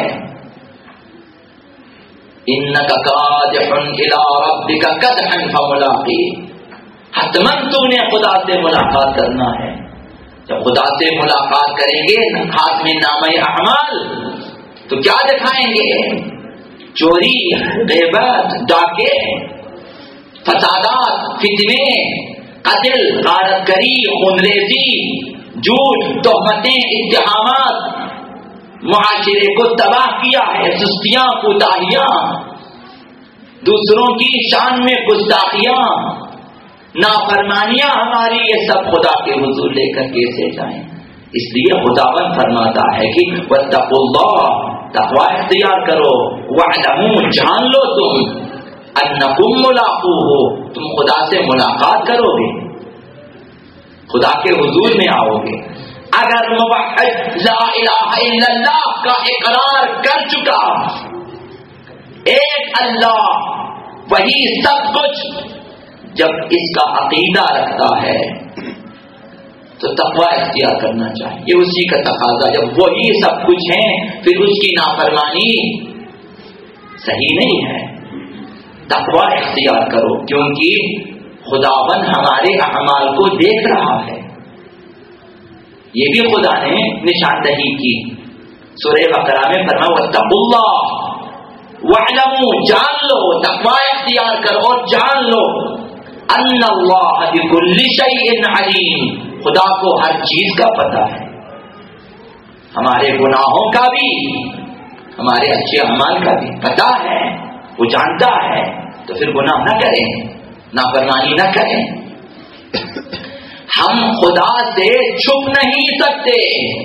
انک کادح الی ربک کدحا فملاقیہ، حتمن تم نے خدا سے ملاقات کرنا ہے۔ جب خدا سے ملاقات کریں گے ہاتھ میں نامہ اعمال تو کیا دکھائیں گے؟ چوری، غیبت، ڈاکے، فسادات، فتنے، قتل، غارت گری، خونریزی، جھوٹ، تہمتیں، اتہامات، معاشرے کو تباہ کیا ہے، سستیاں، کوتاہیاں، دوسروں کی شان میں گستاخیاں، نافرمانیاں ہماری، یہ سب خدا کے حضور لے کر کیسے جائیں؟ اس لیے خداوند فرماتا ہے کہ واتقوا اللہ، تقوی اختیار کرو، واعلموا، جان لو تم، انکم ملاقوہ، تم خدا سے ملاقات کرو گے، خدا کے حضور میں آؤ گے۔ اگر موحد لا الہ الا اللہ کا اقرار کر چکا، ایک اللہ وہی سب کچھ، جب اس کا عقیدہ رکھتا ہے تو تقوی اختیار کرنا چاہیے، یہ اسی کا تقاضا۔ جب وہی سب کچھ ہے پھر اس کی نافرمانی صحیح نہیں ہے۔ تقوی اختیار کرو، کیونکہ خداوند ہمارے اعمال کو دیکھ رہا ہے۔ یہ بھی خدا نے نشاندہی کی، سورہ بقرہ میں فرمایا واتقوا اللہ واعلموا، جان لو، تقوی اختیار کرو اور جان لو ان اللہ بکل شیء علیم، خدا کو ہر چیز کا پتہ ہے، ہمارے گناہوں کا بھی، ہمارے اچھے اعمال کا بھی پتہ ہے، وہ جانتا ہے، تو پھر گناہ نہ کریں، نافرمانی نہ کریں۔ ہم خدا سے چھپ نہیں سکتے،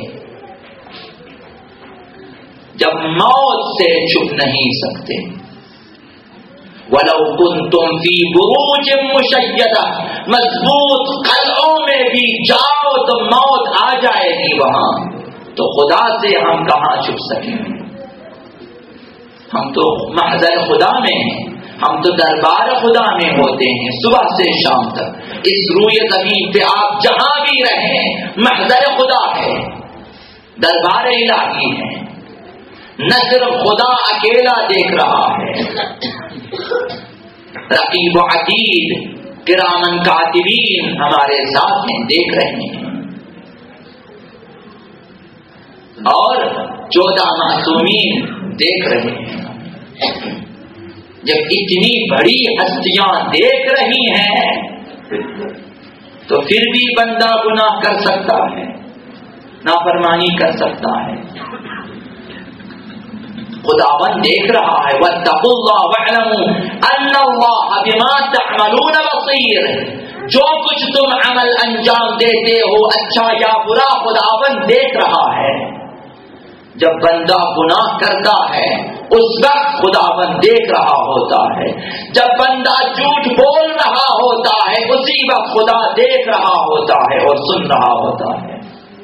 جب موت سے چھپ نہیں سکتے۔ وَلَوْ كُنْتُمْ فِي بُرُوجٍ مُشَيَّدَةٍ، مضبوط قلعوں میں بھی جاؤ تو موت آ جائے گی وہاں، تو خدا سے ہم کہاں چھپ سکیں؟ ہم تو محضر خدا میں ہیں، ہم تو دربار خدا میں ہوتے ہیں صبح سے شام تک۔ اس روئے زمین پہ آپ جہاں بھی رہیں محضر خدا ہے، دربار الہی ہے۔ نہ صرف خدا اکیلا دیکھ رہا ہے، رقیب و عتید کرامن کاتبین ہمارے ساتھ ہیں، دیکھ رہے ہیں، اور چودہ معصومین دیکھ رہے ہیں۔ جب اتنی بڑی ہستیاں دیکھ رہی ہیں تو پھر بھی بندہ گناہ کر سکتا ہے، نافرمانی کر سکتا ہے۔ خداوند دیکھ رہا ہے، واتقوا اللہ واعلموا ان اللہ بما تعملون بصیر، جو کچھ تم عمل انجام دیتے ہو اچھا یا برا خداوند دیکھ رہا ہے۔ جب بندہ گناہ کرتا ہے اس وقت خداوند دیکھ رہا ہوتا ہے، جب بندہ جھوٹ بول رہا ہوتا ہے اسی وقت خدا دیکھ رہا ہوتا ہے اور سن رہا ہوتا ہے۔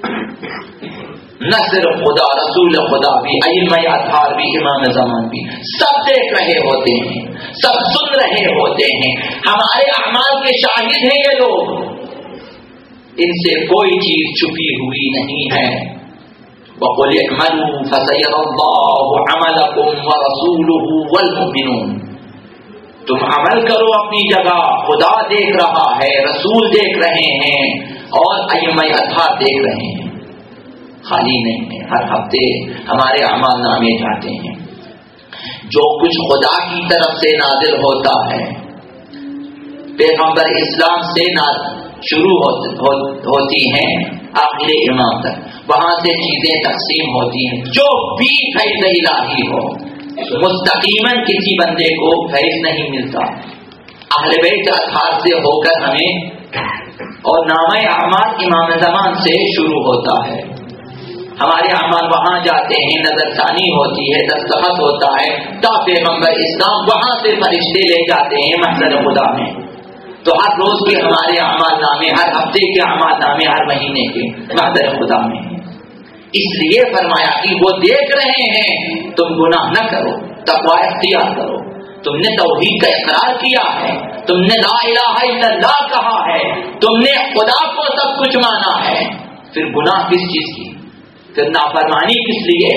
نہ صرف خدا، رسول خدا بھی، ائمہ اطہار بھی، امام زمان بھی، سب دیکھ رہے ہوتے ہیں، سب سن رہے ہوتے ہیں، ہمارے اعمال کے شاہد ہیں یہ لوگ، ان سے کوئی چیز چھپی ہوئی نہیں ہے۔ وَقُلِ اعْمَلُوا فَسَيَرَى اللَّهُ عَمَلَكُمْ وَرَسُولُهُ وَالْمُؤْمِنُونَ، تم عمل کرو اپنی جگہ، خدا دیکھ رہا ہے، رسول دیکھ رہے ہیں اور ائمہ اطہار دیکھ رہے ہیں۔ خالی نہیں ہے، ہر ہفتے ہمارے اعمال نامے جاتے ہیں۔ جو کچھ خدا کی طرف سے نازل ہوتا ہے، پیغمبر اسلام سے شروع ہوتی ہیں آخر امام تک، وہاں سے چیزیں تقسیم ہوتی ہیں۔ جو بھی فیض الہی ہو، مستقیماً کسی بندے کو فیض نہیں ملتا، اہل بیت اطہار سے ہو کر ہمیں، اور نامہ اعمال امام زمان سے شروع ہوتا ہے۔ ہمارے اعمال وہاں جاتے ہیں، نظر ثانی ہوتی ہے، دستخط ہوتا ہے، تا پیغمبر اسلام وہاں سے فرشتے لے جاتے ہیں محضر خدا میں۔ تو ہر روز کے ہمارے اعمال نامے، ہر ہفتے کے اعمال نامے، ہر مہینے کے محضر خدا میں ہیں۔ اس لیے فرمایا کہ وہ دیکھ رہے ہیں، تم گناہ نہ کرو، تقوی اختیار کرو۔ تم نے توحید کا اقرار کیا ہے، تم نے لا الہ الا اللہ کہا ہے، تم نے خدا کو سب کچھ مانا ہے، پھر گناہ کس چیز کی، پھر نافرمانی کس لیے؟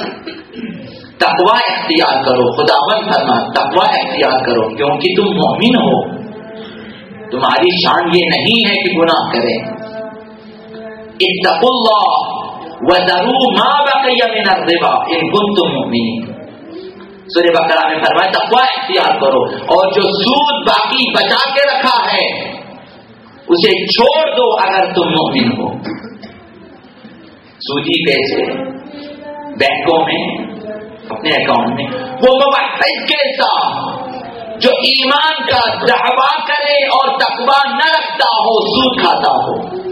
تقوی اختیار کرو، خداوند فرما تقوی اختیار کرو، کیونکہ تم مومن ہو، تمہاری شان یہ نہیں ہے کہ گناہ کرے۔ اتقوا اللہ وذروا ما بقی من الربا ان کنتم مؤمنین، سورہ بقرہ میں فرمایا تقوی اختیار کرو، اور جو سود باقی بچا کے رکھا ہے اسے چھوڑ دو اگر تم مومن ہو۔ سودی پیسے بینکوں میں، اپنے اکاؤنٹ میں، وہ موحد کے ساتھ جو ایمان کا دعویٰ کرے اور تقویٰ نہ رکھتا ہو سود کھاتا ہو،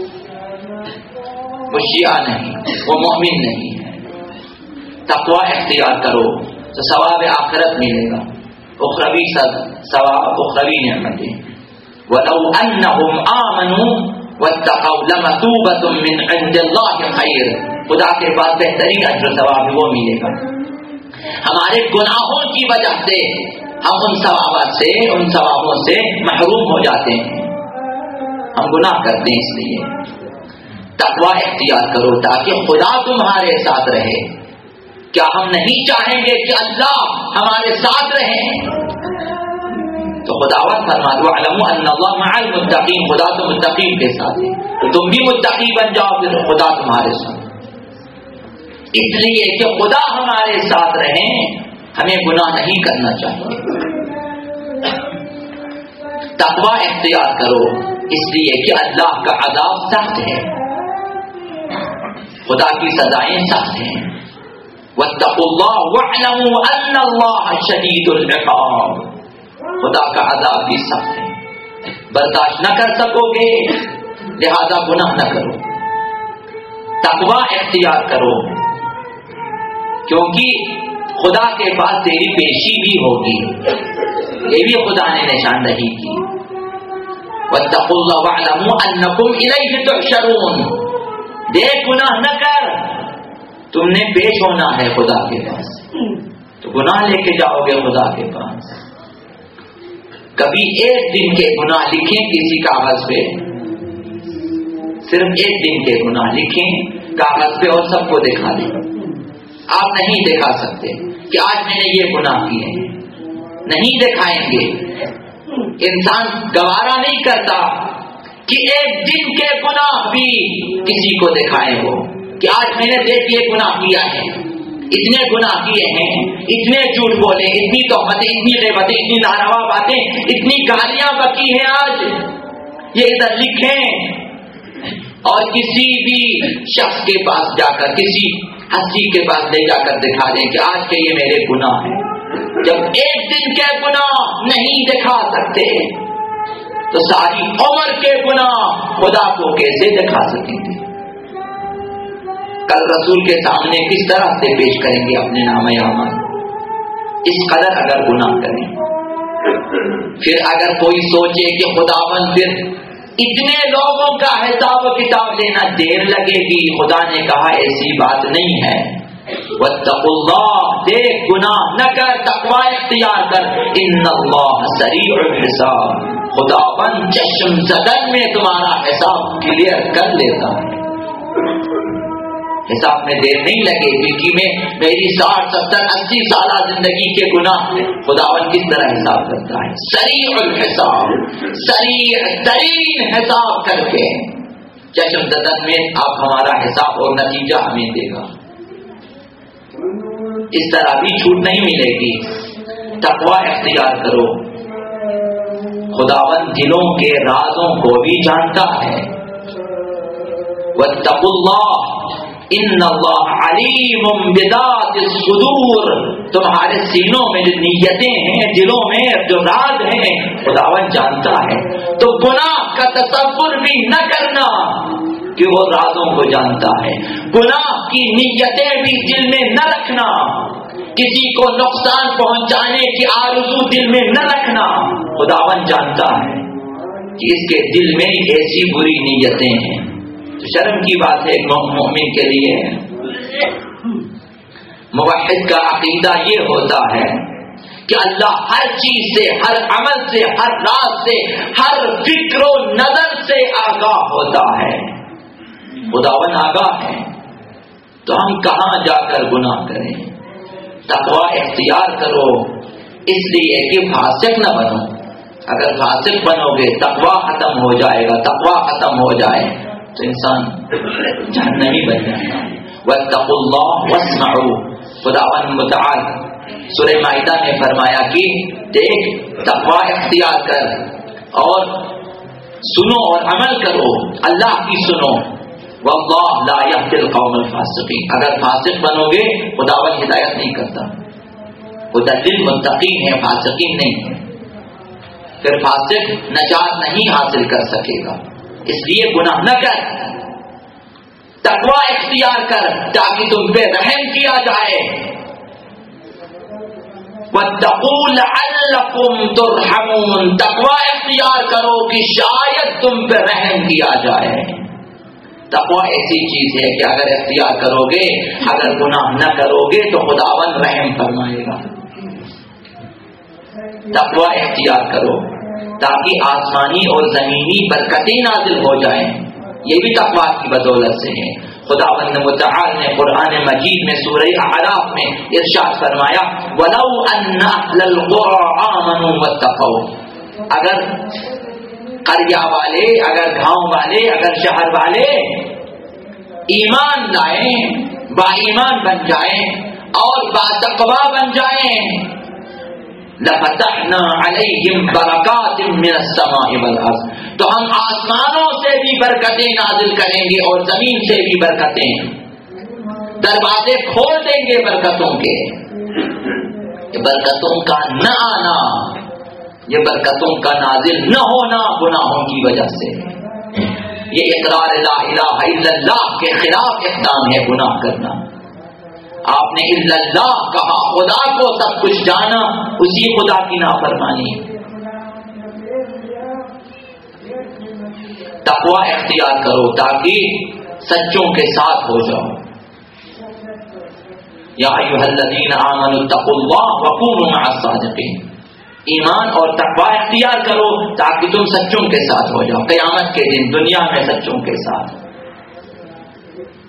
وہ شیعہ نہیں، وہ مومن نہیں ہے۔ تقویٰ اختیار کرو تو ثواب آخرت ملے گا، اخروی ثواب، اخروی نعمتیں۔ وَلَوْ أَنَّهُمْ آمَنُوا وَاتَّقَوْا لَمَثُوبَةٌ مِّنْ عِندِ اللَّهِ خَيْرٌ، خدا کے پاس بہترین اجر و ثواب وہ ملے گا۔ ہمارے گناہوں کی وجہ سے ہم ان ثوابات سے، ان ثوابوں سے محروم ہو جاتے ہیں، ہم گناہ کرتے ہیں۔ اس لیے تقوی اختیار کرو تاکہ خدا تمہارے ساتھ رہے۔ کیا ہم نہیں چاہیں گے کہ اللہ ہمارے ساتھ رہے؟ تو خداوند فرماتا ہے وَاعْلَمُوا أَنَّ اللَّهَ مَعَ الْمُتَّقِينَ، خدا تو متقین کے ساتھ ہے، تو تم بھی متقی بن جاؤ، پھر خدا تمہارے ساتھ۔ اس لیے کہ خدا ہمارے ساتھ رہیں ہمیں گناہ نہیں کرنا چاہیے۔ تقوی اختیار کرو اس لیے کہ اللہ کا عذاب سخت ہے، خدا کی سزائیں سخت ہیں۔ واتقوا اللہ واعلموا ان اللہ شدید العقاب، خدا کا عذاب بھی سخت ہے، برداشت نہ کر سکو گے لہذا گناہ نہ کرو، تقوی اختیار کرو، کیونکہ خدا کے پاس تیری پیشی بھی ہوگی، یہ بھی خدا نے نشاندہی کی۔ واتقوا اللہ واعلموا انکم الیہ تحشرون، دیکھ گناہ نہ کر، تم نے پیش ہونا ہے خدا کے پاس، تو گناہ لے کے جاؤ گے خدا کے پاس۔ کبھی ایک دن کے گناہ لکھیں کسی کاغذ پہ، صرف ایک دن کے گناہ لکھیں کاغذ پہ اور سب کو دکھا دیں، آپ نہیں دکھا سکتے کہ آج میں نے یہ گناہ کیے ہیں، نہیں دکھائیں گے. انسان گوارا نہیں کرتا کہ ایک دن کے گناہ بھی کسی کو دکھائے ہو کہ آج میں نے دیکھ یہ گناہ کیا ہے، اتنے گناہ کیے ہیں، اتنے جھوٹ بولے، اتنی تہمتیں، اتنی غیبتیں، اتنی ناروا باتیں، اتنی گالیاں بکی ہیں، آج یہ ادھر لکھیں اور کسی بھی شخص کے پاس جا کر، کسی ہستی کے پاس لے جا کر دکھا دیں کہ آج کے یہ میرے گناہ ہیں. جب ایک دن کے گناہ نہیں دکھا سکتے تو ساری عمر کے گناہ خدا کو کیسے دکھا سکیں گے؟ کل رسول کے سامنے کس طرح سے پیش کریں گے اپنے نام اعمال؟ اس قدر اگر گناہ کریں. پھر اگر کوئی سوچے کہ خداوند پھر اتنے لوگوں کا حساب و کتاب لینا دیر لگے گی، خدا نے کہا ایسی بات نہیں ہے. واتقوا اللہ، دیکھ گناہ نہ کر، تقوی اختیار کر. ان اللہ سریع الحساب، خداوند چشم زدن میں تمہارا حساب کلیئر کر لیتا ہے. حساب میں دیر نہیں لگے گی کہ میں میری ساٹھ ستر اسی سالہ زندگی کے گناہ خداوند کس طرح حساب کرتا ہے. سریع الحساب، سریع ترین حساب کر کے چشم زدن میں آپ ہمارا حساب اور نتیجہ ہمیں دے گا. اس طرح بھی چھوٹ نہیں ملے گی. تقوی اختیار کرو. خداوند دلوں کے رازوں کو بھی جانتا ہے. واتقوا اللہ ان اللہ علیم بذات الصدور، تمہارے سینوں میں جو نیتیں ہیں، دلوں میں جو راز ہیں، خداوند جانتا ہے. تو گناہ کا تصور بھی نہ کرنا کہ وہ رازوں کو جانتا ہے. گناہ کی نیتیں بھی دل میں نہ رکھنا، کسی کو نقصان پہنچانے کی آرزو دل میں نہ رکھنا. خداوند جانتا ہے کہ اس کے دل میں ایسی بری نیتیں ہیں. تو شرم کی بات ہے ایک مومن کے لیے. موحد کا عقیدہ یہ ہوتا ہے کہ اللہ ہر چیز سے، ہر عمل سے، ہر راز سے، ہر فکر و نظر سے آگاہ ہوتا ہے. خداوند آگاہ ہے تو ہم کہاں جا کر گناہ کریں؟ تقوی اختیار کرو اس لیے کہ فاسق نہ بنو. اگر فاسق بنو گے تقوی ختم ہو جائے گا. تقوی ختم ہو جائے تو انسان جہنمی بن جائے گا. واتقوا اللہ واسمعوا، خداوند متعال سورہ مائدہ میں فرمایا کہ دیکھ تقوی اختیار کر اور سنو اور عمل کرو، اللہ کی سنو. واللہ لا یہدی القوم الفاسقین، اگر فاسق بنو گے خداوند ہدایت نہیں کرتا. خدا للمتقین ہے، فاسقین نہیں ہے. پھر فاسق نجات نہیں حاصل کر سکے گا. اس لیے گناہ نہ کر، تقوی اختیار کر تاکہ تم پہ رحم کیا جائے. واتقوا لعلکم ترحمون، تقوی اختیار کرو کہ شاید تم پہ رحم کیا جائے. تقوی ایسی چیز ہے کہ اگر اختیار کرو گے، اگر گناہ نہ کرو گے تو خداوند رحم فرمائے گا. تقوی اختیار کرو تاکہ آسمانی اور زمینی برکتیں نازل ہو جائیں. یہ بھی تقوی کی بدولت سے ہے. خداوند متعال نے قرآن مجید میں سورہ اعراف میں ارشاد فرمایا وَلَوْ أَنَّ أَهْلَ الْقُرَىٰ آمَنُوا وَاتَّقَوْا، اگر قریہ والے، اگر گاؤں والے، اگر شہر والے ایمان لائیں، با ایمان بن جائیں اور با تقوی بن جائیں، لَفَتَحْنَا عَلَيْهِمْ بَرَكَاتٍ مِّنَ السَّمَاءِ وَالْأَرْضِ، تو ہم آسمانوں سے بھی برکتیں نازل کریں گے اور زمین سے بھی برکتیں، دروازے کھول دیں گے برکتوں کے. یہ برکتوں کا نہ آنا، یہ برکتوں کا نازل نہ ہونا گناہوں کی وجہ سے. یہ اقرار لا الہ الا اللہ کے خلاف اقدام ہے گناہ کرنا. آپ نے الا اللہ کہا، خدا کو سب کچھ جانا، اسی خدا کی نافرمانی. تقوی اختیار کرو تاکہ سچوں کے ساتھ ہو جاؤ. یا ایھا الذین آمنوا اتقوا اللہ وکونوا مع الصادقین، ایمان اور تقوی اختیار کرو تاکہ تم سچوں کے ساتھ ہو جاؤ قیامت کے دن، دنیا میں سچوں کے ساتھ.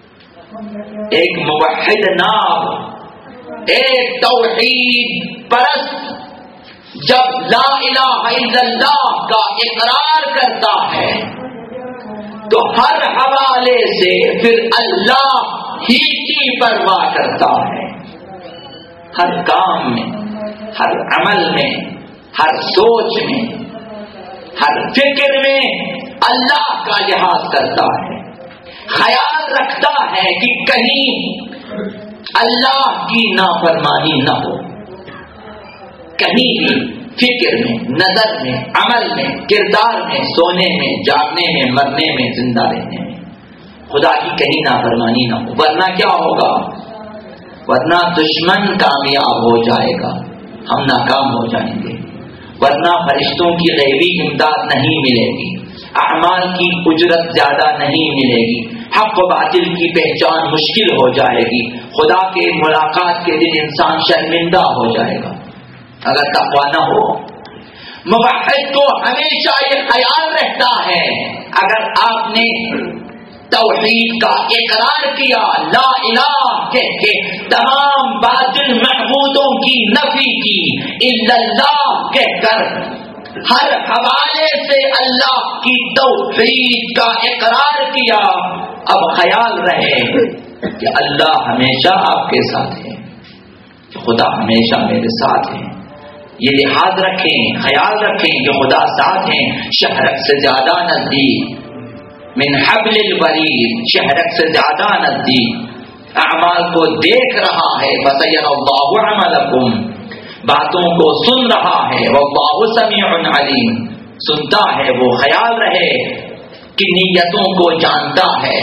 ایک موحد ناب، ایک توحید پرست جب لا الہ الا اللہ کا اقرار کرتا ہے تو ہر حوالے سے پھر اللہ ہی کی پرواہ کرتا ہے. ہر کام میں، ہر عمل میں، ہر سوچ میں، ہر فکر میں اللہ کا لحاظ کرتا ہے. خیال رکھتا ہے کہ کہیں اللہ کی نافرمانی نہ ہو. کہیں بھی فکر میں، نظر میں، عمل میں، کردار میں، سونے میں، جاگنے میں، مرنے میں، زندہ رہنے میں خدا کی کہیں نافرمانی نہ ہو. ورنہ کیا ہوگا؟ ورنہ دشمن کامیاب ہو جائے گا، ہم ناکام ہو جائیں گے. ورنہ فرشتوں کی غیبی امداد نہیں ملے گی، اعمال کی اجرت زیادہ نہیں ملے گی، حق و باطل کی پہچان مشکل ہو جائے گی. خدا کے ملاقات کے دن انسان شرمندہ ہو جائے گا اگر تقویٰ نہ ہو. موحد کو ہمیشہ یہ خیال رہتا ہے اگر آپ نے توحید کا اقرار کیا، لا الہ کہہ کے تمام باطل معبودوں کی نفی کی، الا اللہ کہہ کر ہر حوالے سے اللہ کی توحید کا اقرار کیا، اب خیال رہے کہ اللہ ہمیشہ آپ کے ساتھ ہے، کہ خدا ہمیشہ میرے ساتھ ہے. یہ لحاظ رکھیں، خیال رکھیں کہ خدا ساتھ ہیں. شہرک سے زیادہ نزدیک، من حبل الورید، شہرک سے زیادہ نزدیک، اعمال کو دیکھ رہا ہے. فَسَيَرَى اللَّهُ عَمَلَكُمْ، باتوں کو سن رہا ہے. وَاللَّهُ سَمِيعٌ عَلِيمٌ، سنتا ہے وہ. خیال رہے کہ نیتوں کو جانتا ہے.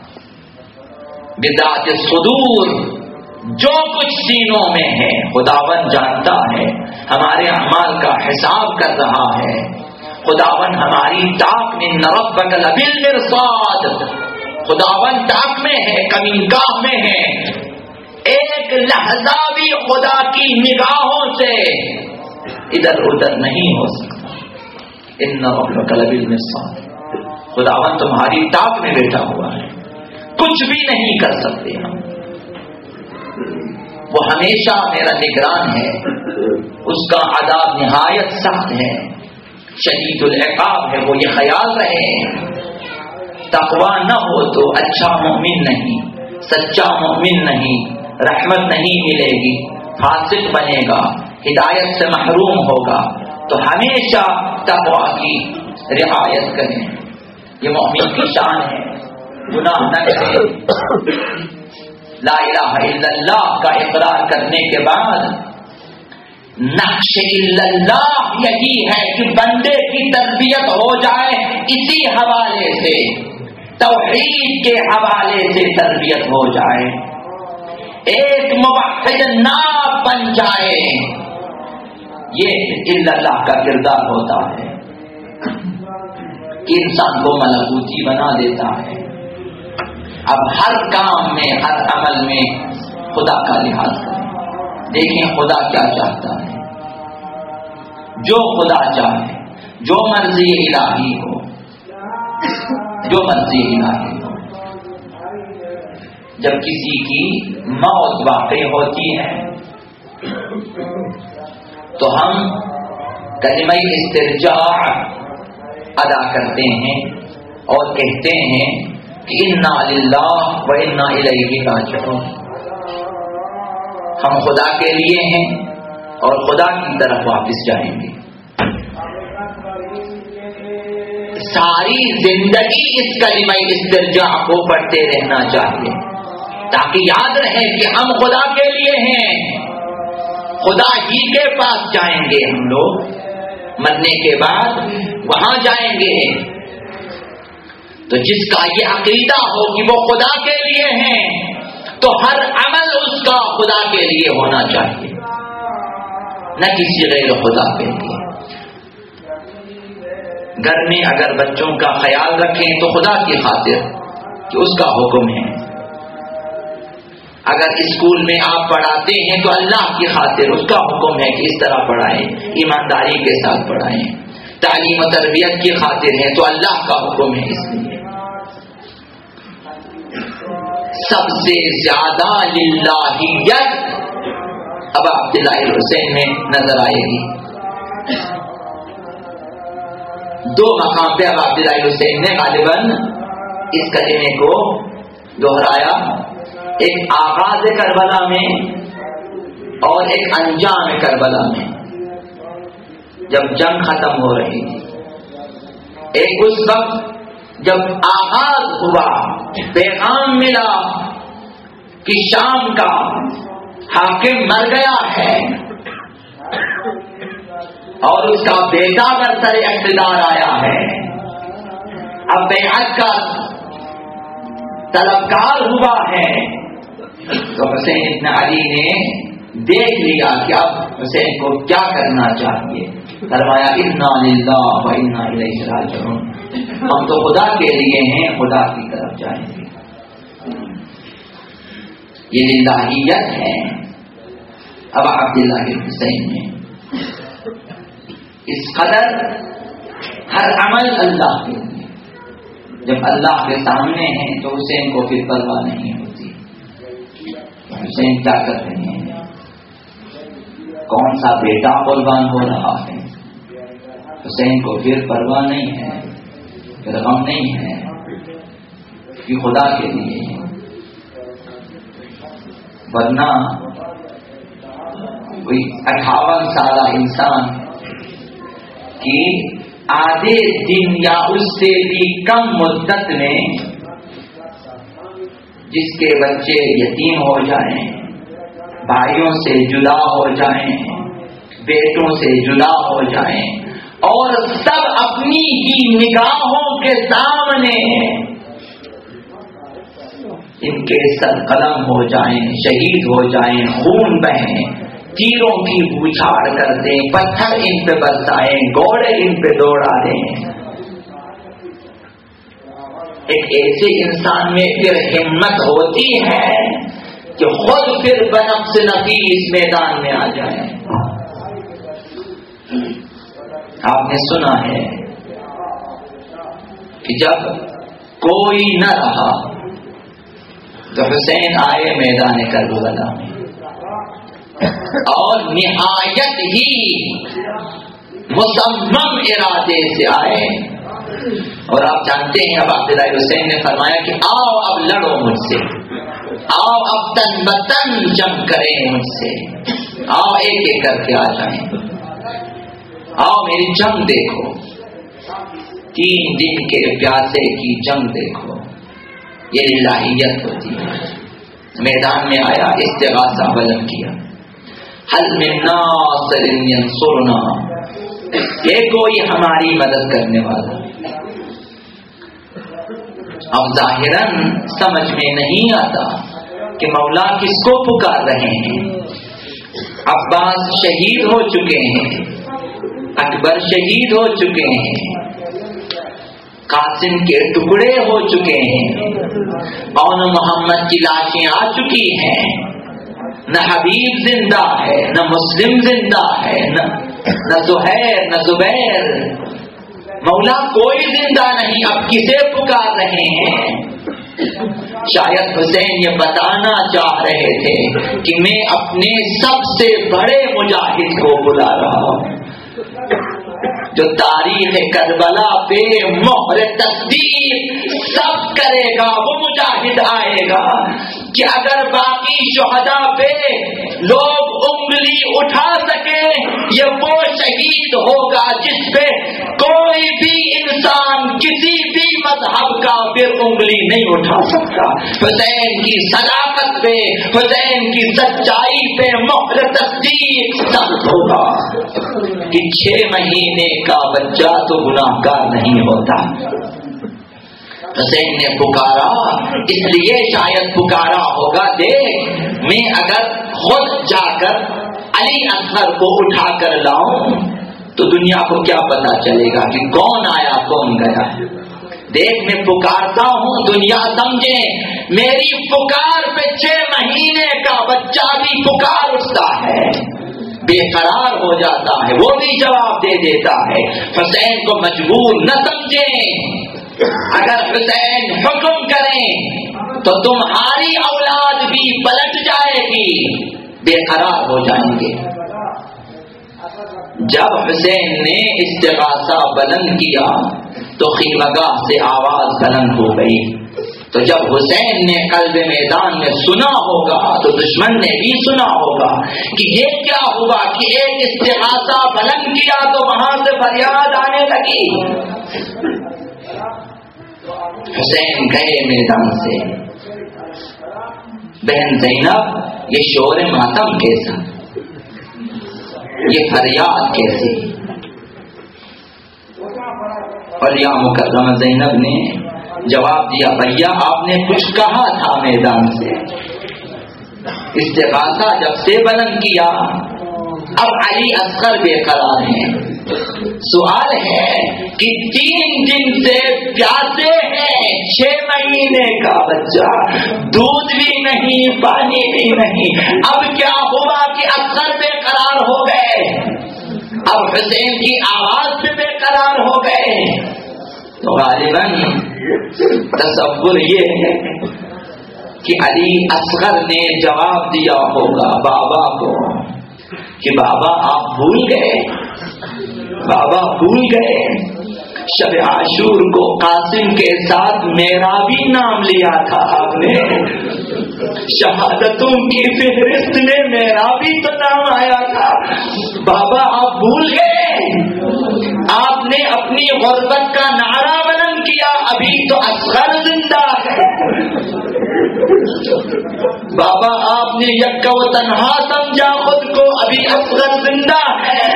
بِذَاتِ الصُّدُورِ، جو کچھ سینوں میں ہے خداون جانتا ہے. ہمارے اعمال کا حساب کر رہا ہے خداون. ہماری طاق میں ربک لبالمرصاد، خداون طاق میں ہے، کمینگاہ میں ہے. ایک لحظہ بھی خدا کی نگاہوں سے ادھر ادھر نہیں ہو سکتا. ان ربک لبالمرصاد، خداون تمہاری طاق میں بیٹھا ہوا ہے، کچھ بھی نہیں کر سکتے ہم. وہ ہمیشہ میرا نگران ہے، اس کا عذاب نہایت سخت ہے، شدید العقاب ہے. وہ یہ خیال رہے تقویٰ نہ ہو تو اچھا مومن نہیں، سچا مومن نہیں، رحمت نہیں ملے گی، فاسق بنے گا، ہدایت سے محروم ہوگا. تو ہمیشہ تقویٰ کی رعایت کریں. یہ مومن کی شان ہے. گناہ نہ کرے. لا الہ الا اللہ کا اقرار کرنے کے بعد نقش الا اللہ یہی ہے کہ بندے کی تربیت ہو جائے اسی حوالے سے، توحید کے حوالے سے تربیت ہو جائے، ایک موحد ناب بن جائے. یہ الا اللہ کا کردار ہوتا ہے کہ انسان کو ملکوتی بنا دیتا ہے. اب ہر کام میں، ہر عمل میں خدا کا لحاظ کریں. دیکھیں خدا کیا چاہتا ہے. جو خدا چاہے، جو مرضی الہی ہو، جو مرضی الہی ہو. جب کسی کی موت واقع ہوتی ہے تو ہم کلمہ استرجاع ادا کرتے ہیں اور کہتے ہیں انا للہ و انا الیہ راجعون. ہم خدا کے لیے ہیں اور خدا کی طرف واپس جائیں گے. ساری زندگی اس کلمہ استرجاع کو پڑھتے رہنا چاہیے تاکہ یاد رہے کہ ہم خدا کے لیے ہیں، خدا ہی کے پاس جائیں گے. ہم لوگ مرنے کے بعد وہاں جائیں گے. تو جس کا یہ عقیدہ ہو کہ وہ خدا کے لیے ہیں تو ہر عمل اس کا خدا کے لیے ہونا چاہیے، نہ کسی غیر خدا کے لیے. گھر میں اگر بچوں کا خیال رکھیں تو خدا کی خاطر کہ اس کا حکم ہے. اگر اسکول میں آپ پڑھاتے ہیں تو اللہ کی خاطر اس کا حکم ہے کہ اس طرح پڑھائیں، ایمانداری کے ساتھ پڑھائیں. تعلیم و تربیت کی خاطر ہے تو اللہ کا حکم ہے. اس لیے سب سے زیادہ للہیت اب عبداللہ حسین میں نظر آئے گی. دو مقام پہ اب عبداللہ حسین نے غالباً اس کلمے کو دہرایا، ایک آغاز کربلا میں اور ایک انجام کربلا میں، جب جنگ ختم ہو رہی تھی. ایک اس وقت جب آغاز ہوا، پیغام ملا کہ شام کا حاکم مر گیا ہے اور اس کا بیٹا برسر اقتدار آیا ہے، اب بیعت کا طلبگار ہوا ہے. تو حسین ابن علی نے دیکھ لیا کہ اب حسین کو کیا کرنا چاہیے. فرمایا انا للہ و انا الیہ راجعون، ہم تو خدا کے لیے ہیں، خدا کی طرف جائیں گے. یہ للہیت ہے. اب عبداللہ کے حسین میں اس قدر ہر عمل اللہ کے لیے، جب اللہ کے سامنے ہیں تو حسین کو پھر پرواہ نہیں ہوتی. حسین کیا کر رہے ہیں، کون سا بیٹا قربان ہو رہا ہے، حسین کو پھر پرواہ نہیں ہے، پھر غم نہیں ہے کہ خدا کے لیے ہے. ورنہ کوئی اٹھاون سالہ انسان کی آدھے دن یا اس سے بھی کم مدت میں جس کے بچے یتیم ہو جائیں، بھائیوں سے جدا ہو جائیں، بیٹوں سے جدا ہو جائیں اور سب اپنی ہی نگاہوں کے سامنے ان کے سر قلم ہو جائیں، شہید ہو جائیں، خون بہیں، تیروں کی بوچھاڑ کر دیں، پتھر ان پہ برسائیں، گھوڑے ان پہ دوڑا دیں. ایک ایسے انسان میں پھر ہمت ہوتی ہے کہ خود پھر بنفس نفی اس میدان میں آ جائے. آپ نے سنا ہے کہ جب کوئی نہ رہا تو حسین آئے میدان کربلا میں اور نہایت ہی مصمم ارادے سے آئے. اور آپ جانتے ہیں اب عبداللہ حسین نے فرمایا کہ آؤ اب لڑو مجھ سے، آؤ اب تن بتن جنگ کریں مجھ سے، آؤ ایک ایک کر کے آ جائیں، آؤ میری جنگ دیکھو، تین دن کے پیاسے کی جنگ دیکھو. یہ الہیت ہوتی ہے. میدان میں آیا، استغاثہ بلند کیا، حل من ناصر ینصرنا، یہ کوئی ہماری مدد کرنے والا. اب ظاہراً سمجھ میں نہیں آتا کہ مولا کس کو پکار رہے ہیں. عباس شہید ہو چکے ہیں، اکبر شہید ہو چکے ہیں، قاسم کے ٹکڑے ہو چکے ہیں، اور محمد کی لاشیں آ چکی ہیں. نہ حبیب زندہ ہے، نہ مسلم زندہ ہے، نہ نہ زہیر نہ زبیر. مولا کوئی زندہ نہیں، اب کسے پکار رہے ہیں؟ شاید حسین یہ بتانا چاہ رہے تھے کہ میں اپنے سب سے بڑے مجاہد کو بلا رہا ہوں، جو تاریخ کربلا پہ مہر تصدیق سب کرے گا. وہ مجاہد آئے گا کہ اگر باقی شہداء پہ لوگ انگلی اٹھا سکے، یہ وہ شہید ہوگا جس پہ کوئی بھی انسان کسی بھی مذہب کا پھر انگلی نہیں اٹھا سکتا. حسین کی صداقت پہ، حسین کی سچائی پہ مہر تصدیق سب ہوگا کہ چھ مہینے کا بچہ تو گناہگار نہیں ہوتا. حسین نے پکارا، اس لیے شاید پکارا ہوگا، دیکھ میں اگر خود جا کر علی اصغر کو اٹھا کر لاؤں تو دنیا کو کیا پتا چلے گا کہ کون آیا کون گیا. دیکھ میں پکارتا ہوں، دنیا سمجھے میری پکار پہ چھ مہینے کا بچہ بھی پکار اٹھتا ہے، بے قرار ہو جاتا ہے، وہ بھی جواب دے دیتا ہے. حسین کو مجبور نہ سمجھیں. اگر حسین حکم کریں تو تمہاری اولاد بھی پلٹ جائے گی، بے قرار ہو جائیں گے۔ جب حسین نے استغاثہ بلند کیا تو خیمگاہ سے آواز بلند ہو گئی۔ تو جب حسین نے قلب میدان میں سنا ہوگا تو دشمن نے بھی سنا ہوگا کہ یہ کیا ہوا کہ ایک استغاثہ بلند کیا تو وہاں سے فریاد آنے لگی۔ حسین گئے میدان سے، بہن زینب یہ شور ماتم کیسا، یہ فریاد کیسی؟ اور یا مکرمہ زینب نے جواب دیا، بھیا آپ نے کچھ کہا تھا میدان سے، استغاثہ جب سے بلند کیا، اب علی اصغر بے قرار ہیں۔ سوال ہے کہ تین دن سے پیاسے ہیں، چھ مہینے کا بچہ، دودھ بھی نہیں پانی بھی نہیں، اب کیا ہوا کہ اصغر بے قرار ہو گئے، اب حسین کی آواز سے بے قرار ہو گئے؟ تو غالباً تصور یہ ہے کہ علی اصغر نے جواب دیا ہوگا بابا کو کہ بابا آپ بھول گئے، بابا بھول گئے شب عاشور کو قاسم کے ساتھ میرا بھی نام لیا تھا آپ نے، شہادتوں کی فہرست میں میرا بھی تو نام آیا تھا، بابا آپ بھول گئے، آپ نے اپنی غربت کا نعرہ بلند کیا، ابھی تو اصغر زندہ ہے، بابا آپ نے یک و تنہا سمجھا خود کو، ابھی اصغر زندہ ہے،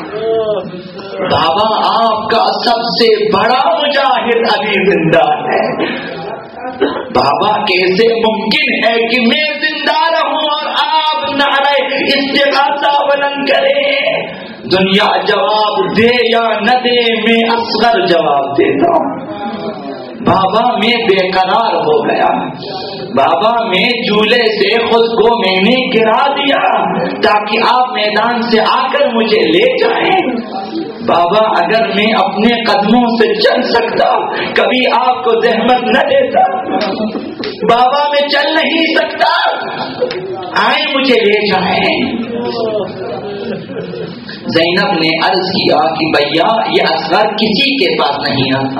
بابا آپ کا سب سے بڑا مجاہد ابھی زندہ ہے، بابا کیسے ممکن ہے کہ میں زندہ رہوں اور آپ نعرہ استغاثہ بلند کریں؟ دنیا جواب دے یا نہ دے، میں اصغر جواب دیتا ہوں، بابا میں بے قرار ہو گیا، بابا میں جھولے سے خود کو میں نے گرا دیا تاکہ آپ میدان سے آ کر مجھے لے جائیں، بابا اگر میں اپنے قدموں سے چل سکتا کبھی آپ کو زحمت نہ دیتا، بابا میں چل نہیں سکتا، آئے مجھے لے جائیں۔ زینب نے عرض کیا کہ بھیا یہ اصغر کسی کے پاس نہیں آتا،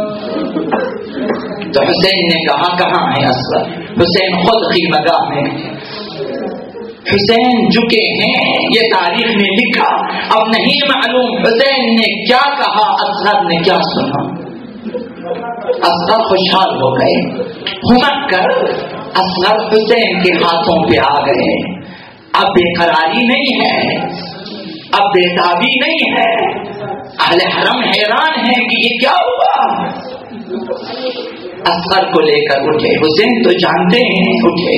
تو حسین نے کہا کہاں ہے اصغر؟ حسین خود خیمگاہ میں، حسین جھکے ہیں، یہ تاریخ نے لکھا، اب نہیں معلوم حسین نے کیا کہا، اصغر نے کیا سنا۔ اصغر خوشحال ہو گئے، ہمت کر اصغر حسین کے ہاتھوں پہ آ گئے، اب بے قراری نہیں ہے، اب بےتابی نہیں ہے، اہل حرم حیران ہیں کہ یہ کیا ہوا۔ اصغر کو لے کر اٹھے، حسین تو جانتے ہیں، اٹھے،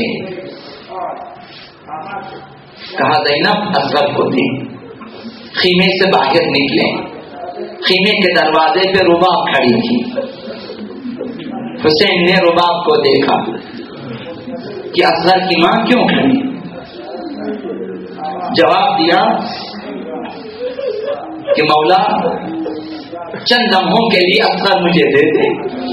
کہا زینب اصغر کو دی، خیمے سے باہر نکلے، خیمے کے دروازے پہ رباب کھڑی تھی، حسین نے رباب کو دیکھا کہ اصغر کی ماں کیوں کھڑی، جواب دیا کہ مولا چند لمحوں کے لیے اصغر مجھے دے دے،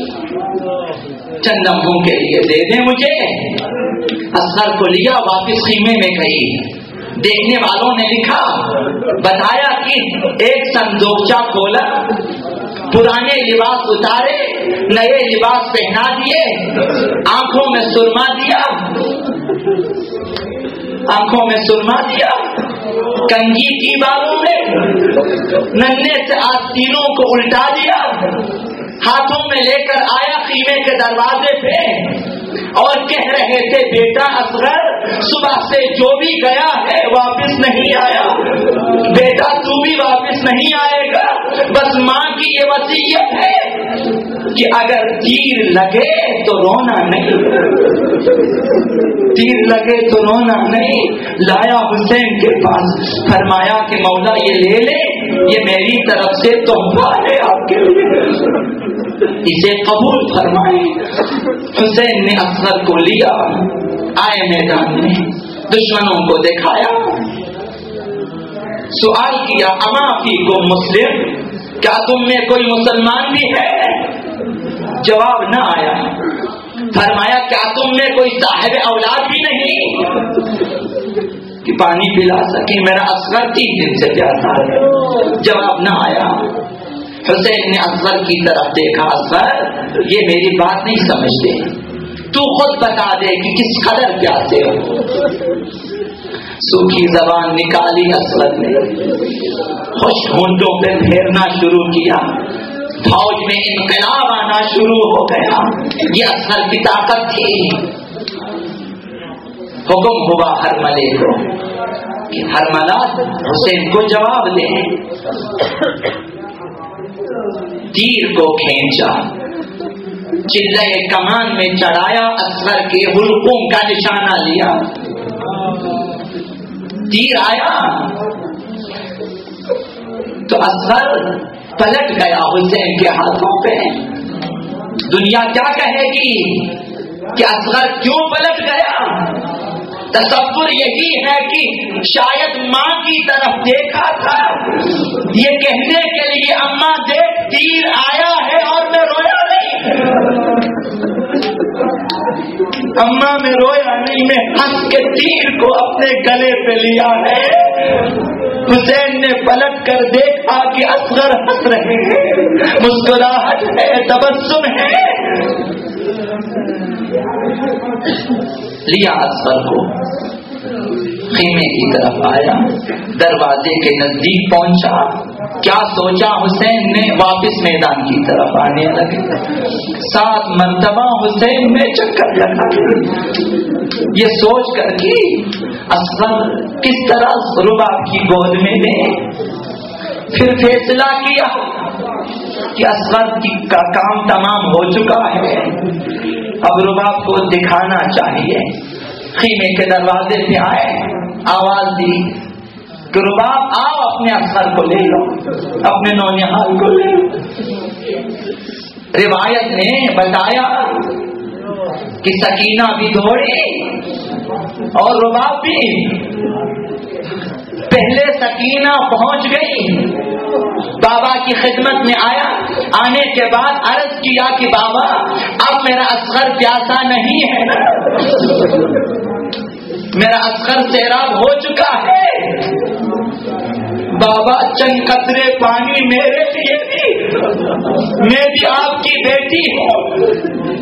چند لمحوں کے لیے دے دے مجھے۔ اصغر کو لیا، واپس خیمے میں گئی، دیکھنے والوں نے لکھا بتایا کہ ایک صندوقچہ کھولا، پرانے لباس اتارے، نئے لباس پہنا دیے، آنکھوں میں سرما دیا، آنکھوں میں سرما دیا، کنگھی کی بالوں میں ننھے سے آستینوں کو الٹا دیا، ہاتھوں میں لے کر آیا خیمے کے دروازے پہ اور کہہ رہے تھے بیٹا اصغر صبح سے جو بھی گیا ہے واپس نہیں آیا، بیٹا تو بھی واپس نہیں آئے گا، بس ماں کی یہ وصیت ہے کہ اگر تیر لگے تو رونا نہیں، تیر لگے تو رونا نہیں۔ لایا حسین کے پاس، فرمایا کہ مولا یہ لے لے، یہ میری طرف سے تحفہ ہے آپ کے لیے، اسے قبول فرمائے۔ حسین نے اصغر کو لیا، آئے میدان میں، دشمنوں کو دکھایا، سوال کیا اما فیکم مسلم، کیا تم میں کوئی مسلمان بھی ہے؟ جواب نہ آیا۔ فرمایا کیا تم میں کوئی صاحب اولاد بھی نہیں کہ پانی پلا سکے؟ میرا اصغر تین دن سے پیاسا ہے. جواب نہ آیا. حسین نے اصغر کی طرف دیکھا. اصغر یہ میری بات نہیں سمجھتے, تو خود بتا دے کہ کس قدر پیاسے ہو. سوکھی زبان نکالی اصغر نے, خشک ہونٹوں پہ پھیرنا شروع کیا. فوج میں انقلاب آنا شروع ہو گیا. یہ اصغر کی طاقت تھی. حکم ہوا ہرملے کو کہ ہرملا حسین کو جواب دے. تیر کو کھینچا, چلے کمان میں چڑھایا, اصغر کے حلقوم کا نشانہ لیا. تیر آیا تو اصغر پلٹ گیا حسین کے ہاتھوں پہ. دنیا کیا کہے گی کہ اصغر کیوں پلٹ گیا؟ تصور یہی ہے کہ شاید ماں کی طرف دیکھا تھا یہ کہنے کے لیے اماں دیکھ تیر آیا ہے اور میں رویا نہیں. اماں میں رویا نہیں, میں ہنس کے تیر کو اپنے گلے پہ لیا ہے. حسین نے پلٹ کر دیکھا کہ اصغر ہنس رہے ہیں, مسکراہٹ ہے, تبسم ہے. لیا اصغر کو, خیمے کی طرف آیا, دروازے کے نزدیک پہنچا. کیا سوچا حسین نے؟ واپس میدان کی طرف آنے لگے. سات مرتبہ حسین میں چکر لگا, یہ سوچ کر کہ اصغر کس طرح رباب کی گود میں لے. پھر فیصلہ کیا کہ اصغر کا کام تمام ہو چکا ہے, اب رباب کو دکھانا چاہیے. خیمے کے دروازے پہ آئے, آواز دی کہ رباب آؤ اپنے اصغر کو لے لو, اپنے نونہال کو لے لو. روایت نے بتایا کہ سکینہ بھی دوڑی اور رباب بھی. پہلے سکینہ پہنچ گئی, بابا کی خدمت میں آیا. آنے کے بعد عرض کیا کہ بابا اب میرا اصغر پیاسا نہیں ہے نا, میرا اصغر سیراب ہو چکا ہے. بابا چند قطرے پانی میرے لیے بھی, میں بھی آپ کی بیٹی ہوں.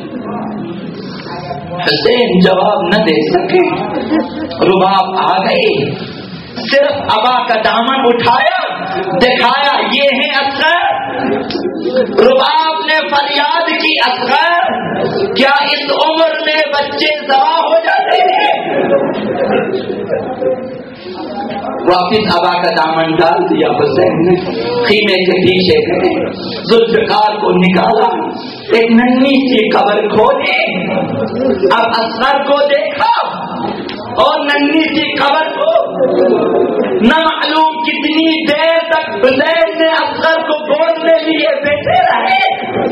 حسین جواب نہ دے سکے. رباب آ گئی, صرف ابا کا دامن اٹھایا, دکھایا یہ ہے اصغر. رباب نے فریاد کی, اصغر کیا اس عمر میں بچے ضائع ہو جاتے ہیں؟ واپس ابا کا دامن ڈال دیا حسین نے. خیمے کے پیچھے گئے, ذوالفقار کو نکالا, ایک ننھی سی قبر کھولے. اب اصغر کو دیکھا اور ننھی سی قبر کو. نہ معلوم کتنی دیر تک حسین نے اصغر کو گود میں لیے بیٹھے رہے.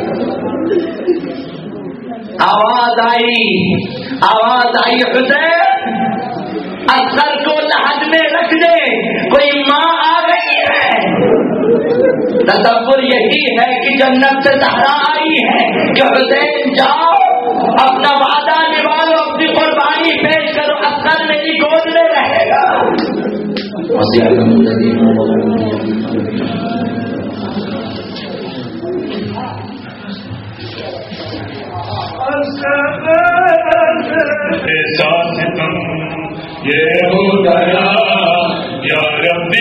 آواز آئی, آواز آئی حسین اصغر کو لحد میں رکھ دے, کوئی ماں آ گئی ہے. تصور یہی ہے کہ جنت سے زہرا آئی ہے کہ حسین جاؤ اپنا وعدہ نبھا لو, اپنی قربانی پیش کرو, اصغر میری گود میں رہے گا. ایسا ستم یہ ہو گیا یا ربی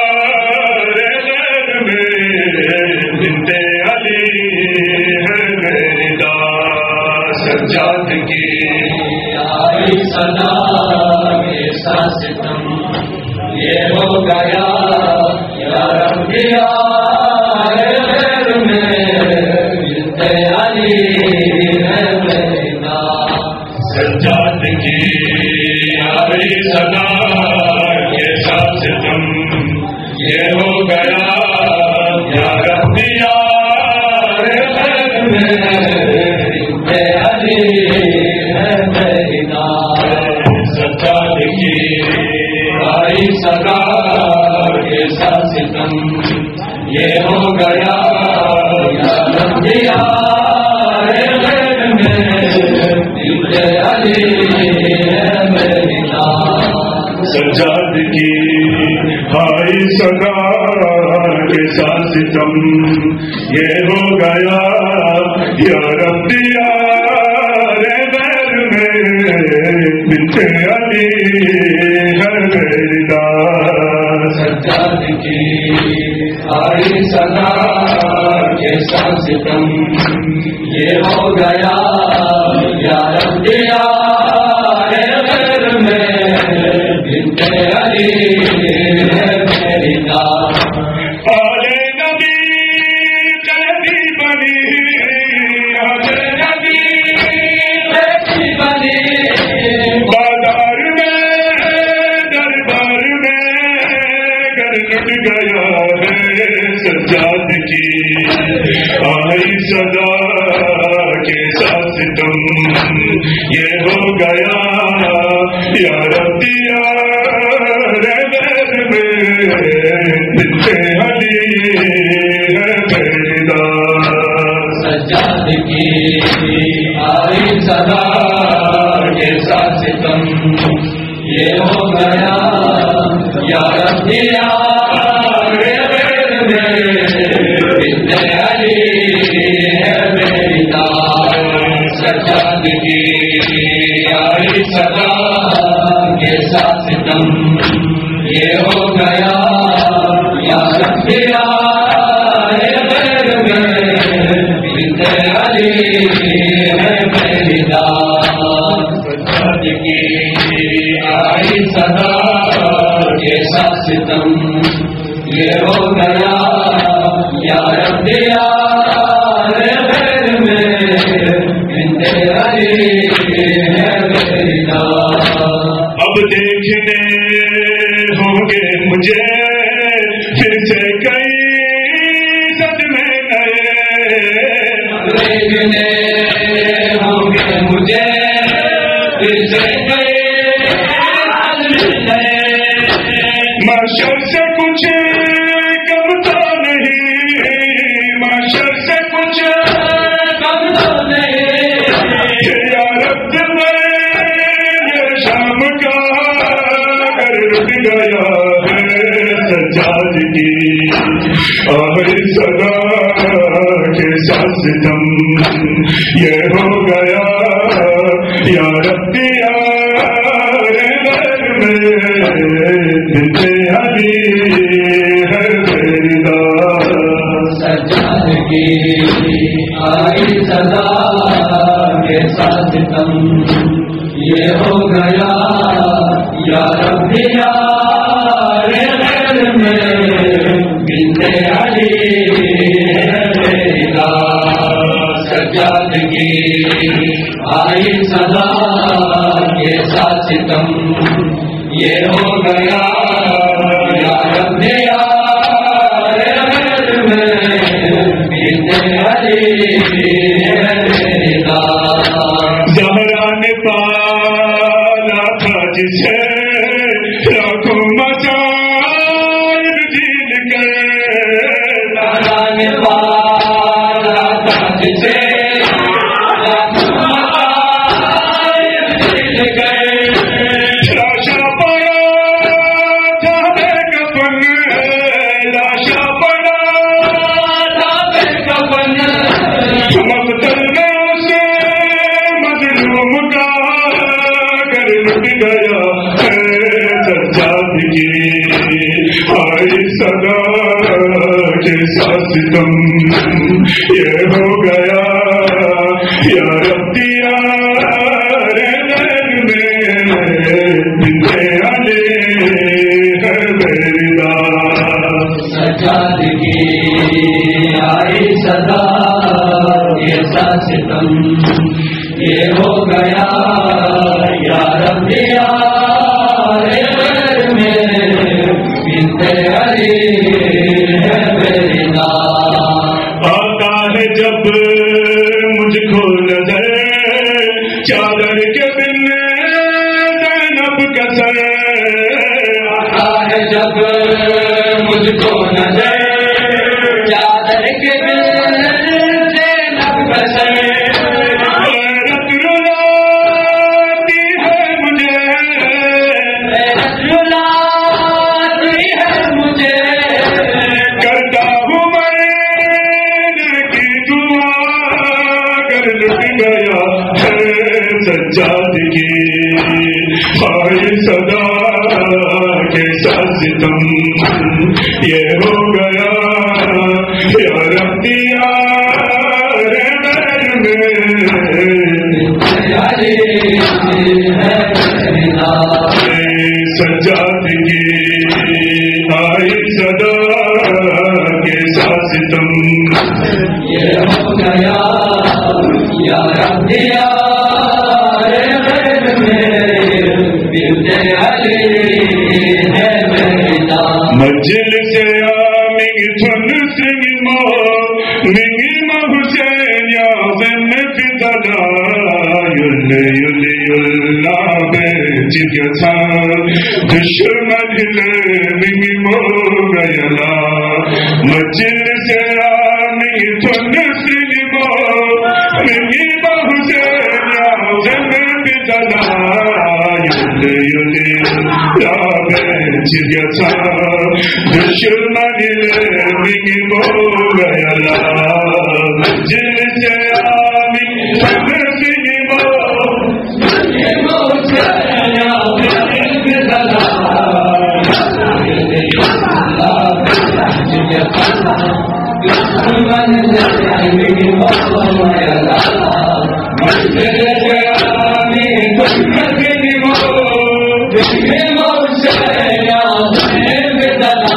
بنتے علی ہے میری داس سجاد کی آئی صدا. ایسا ستم یہ ہو گیا یا ربی بنتے علی ہے میری داس سجاد کی آئی صدا. ایسا ستم یہ ہو گیا یا ربی علی ہے میری داس سجاد کی آئی صدا. ایسا ستم یہ ہو گیا یا ربی سجاد کی آئی صدا کے ساتھ ستم یہ ہو گیا یا رب دیار غیر میں بنت علی ہے میری دار. سجاد کی آئی صدا کے ساتھ ستم یہ ہو گیا یا رب دیار غیر میں بنت علی ہے میری دار. آلے نبی قلبی بنی آلے نبی قلبی بنی بازار میں دربار میں گھر لٹ گیا ہے سجاد کی آئی صدا کے ساتھ تم یہ ہو گیا یا رب دیار غیر میں بنت علی ہے میری دار. سجاد کی آئی صدا کے ساتھ تم یہ ہو گیا یا رب دیار غیر میں بنت علی ہے میری دار. سجاد کی آئی صدا کے ساتھ ستم یہ ہو گیا یا رب دیار غیر میں بنت علی ہے میری دار. سجاد کی آئی صدا کے ساتھ ستم یہ ہو گیا یا رب دیار غیر میں بنت علی ہے میری دار. اب دیکھنے ہوں گے مجھے پھر سے کئی صدمے نئے. دیکھنے ہوں گے مجھے پھر سے کئی صدمے نئے. محشر سے کچھ کم تو نہیں محشر سے کچھ کم تو نہیں یا رب شام کا گھر رک گیا ہے سجاد کی آئی صدا کے ساتھ ستم یہ ہو گیا یا رب دیار غیر میں بنت علی ہے میری دار. سجاد کی آئی صدا کے ساتھ ستم یہ ہو گیا یا رب دیار غیر میں بنت علی ہے میری دار. سجاد کی آئی صدا کے ساتھ ستم یہ ہو گیا یا رب دیار غیر میں بنت علی ہے میری دار. زہرا نے پالا تھا جسے لاکھوں مصائب جھیل کر. زہرا نے پالا تھا جسے لاکھوں مصائب جھیل کر. لاشا پڑا تھا بے کفن لاشا پڑا تھا بے کفن مقتل میں اسے مظلوم کا گھر لٹ گیا ہے سجاد کی آئی صدا کے ساتھ ستم یہ ہو گیا یا رب دیار غیر میں بنت علی ہے میری دار. سجاد کی آئی صدا کے ساتھ ستم یہ ہو گیا یا رب دیار غیر میں بنت علی ہے میری دار. آتا ہے جب مجھ کو نظر چادر کے بن زینب کا سر. آتا ہے جب مجھ کو نظر چادر کے بن زینب کا سر. غیرت رلا سجادگی آئی صدا کے ساتھ ستم یہ ہو گیا یا رب دیا مجلس آمین تھن سنگ مو منگی محسین یا زن فضلا یل یل یلا بیچ گیا دشمن منگی مو گیا مجلس آمین تھن سنگ مو منگی محسین یا زن فضلا یل یلا بیچ گیا دشمن منگی مو گیا مجل سے آمین تھن سنگ مو منگی محسین یا زن فضلا دشمن منگی مو گیا مجل سے آمین تھن سنگ مو منگی محسین یا زن فضلا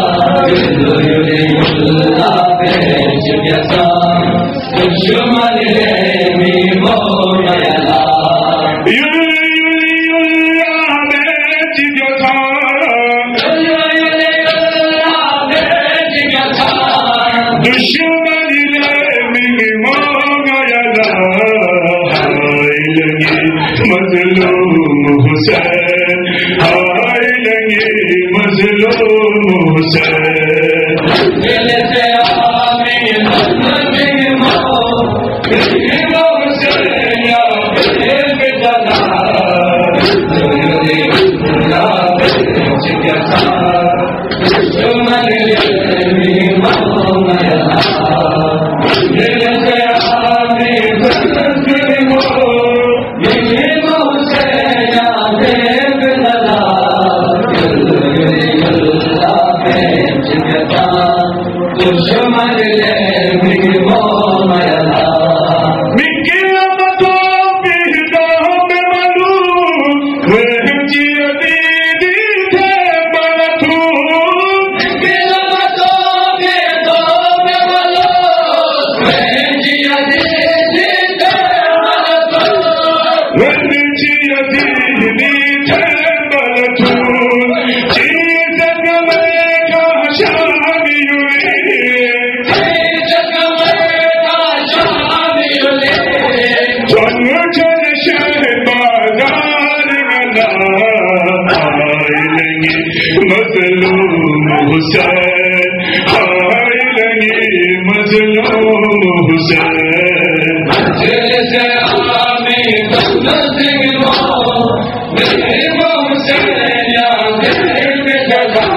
دشمن میں مو گیا یل یل یلا بیچ گیا یل یل یلا بیچ گیا دشمن میں مو گیا ہائے لگی مظلوم حسین ہائے لگی مظلوم حسین دل سے آمین منگی مو منگی محسین یا زن فضلا یلا بیچ گیا دشمن میں مو گیا دل سے آمین منگی مو منگی محسین یا زن فضلا یلا بیچ گیا دشمن منگی مو گیا منگی امتو بیدام ملون وہنچی عدیدی تھے ملتون منگی امتو بیدام ملون وہنچی عدیدی تھے ملتون وہنچی عدیدی تھے ملتون چیز گمے کا شامی ہوئی چیز گمے کا شامی ہوئی چن چن شہبازار گلا ہائے لگی مظلوم حسین ہائے لگی مظلوم حسین مجل سے آمین تھن سنگ مو منگی محسین یا زن فضلا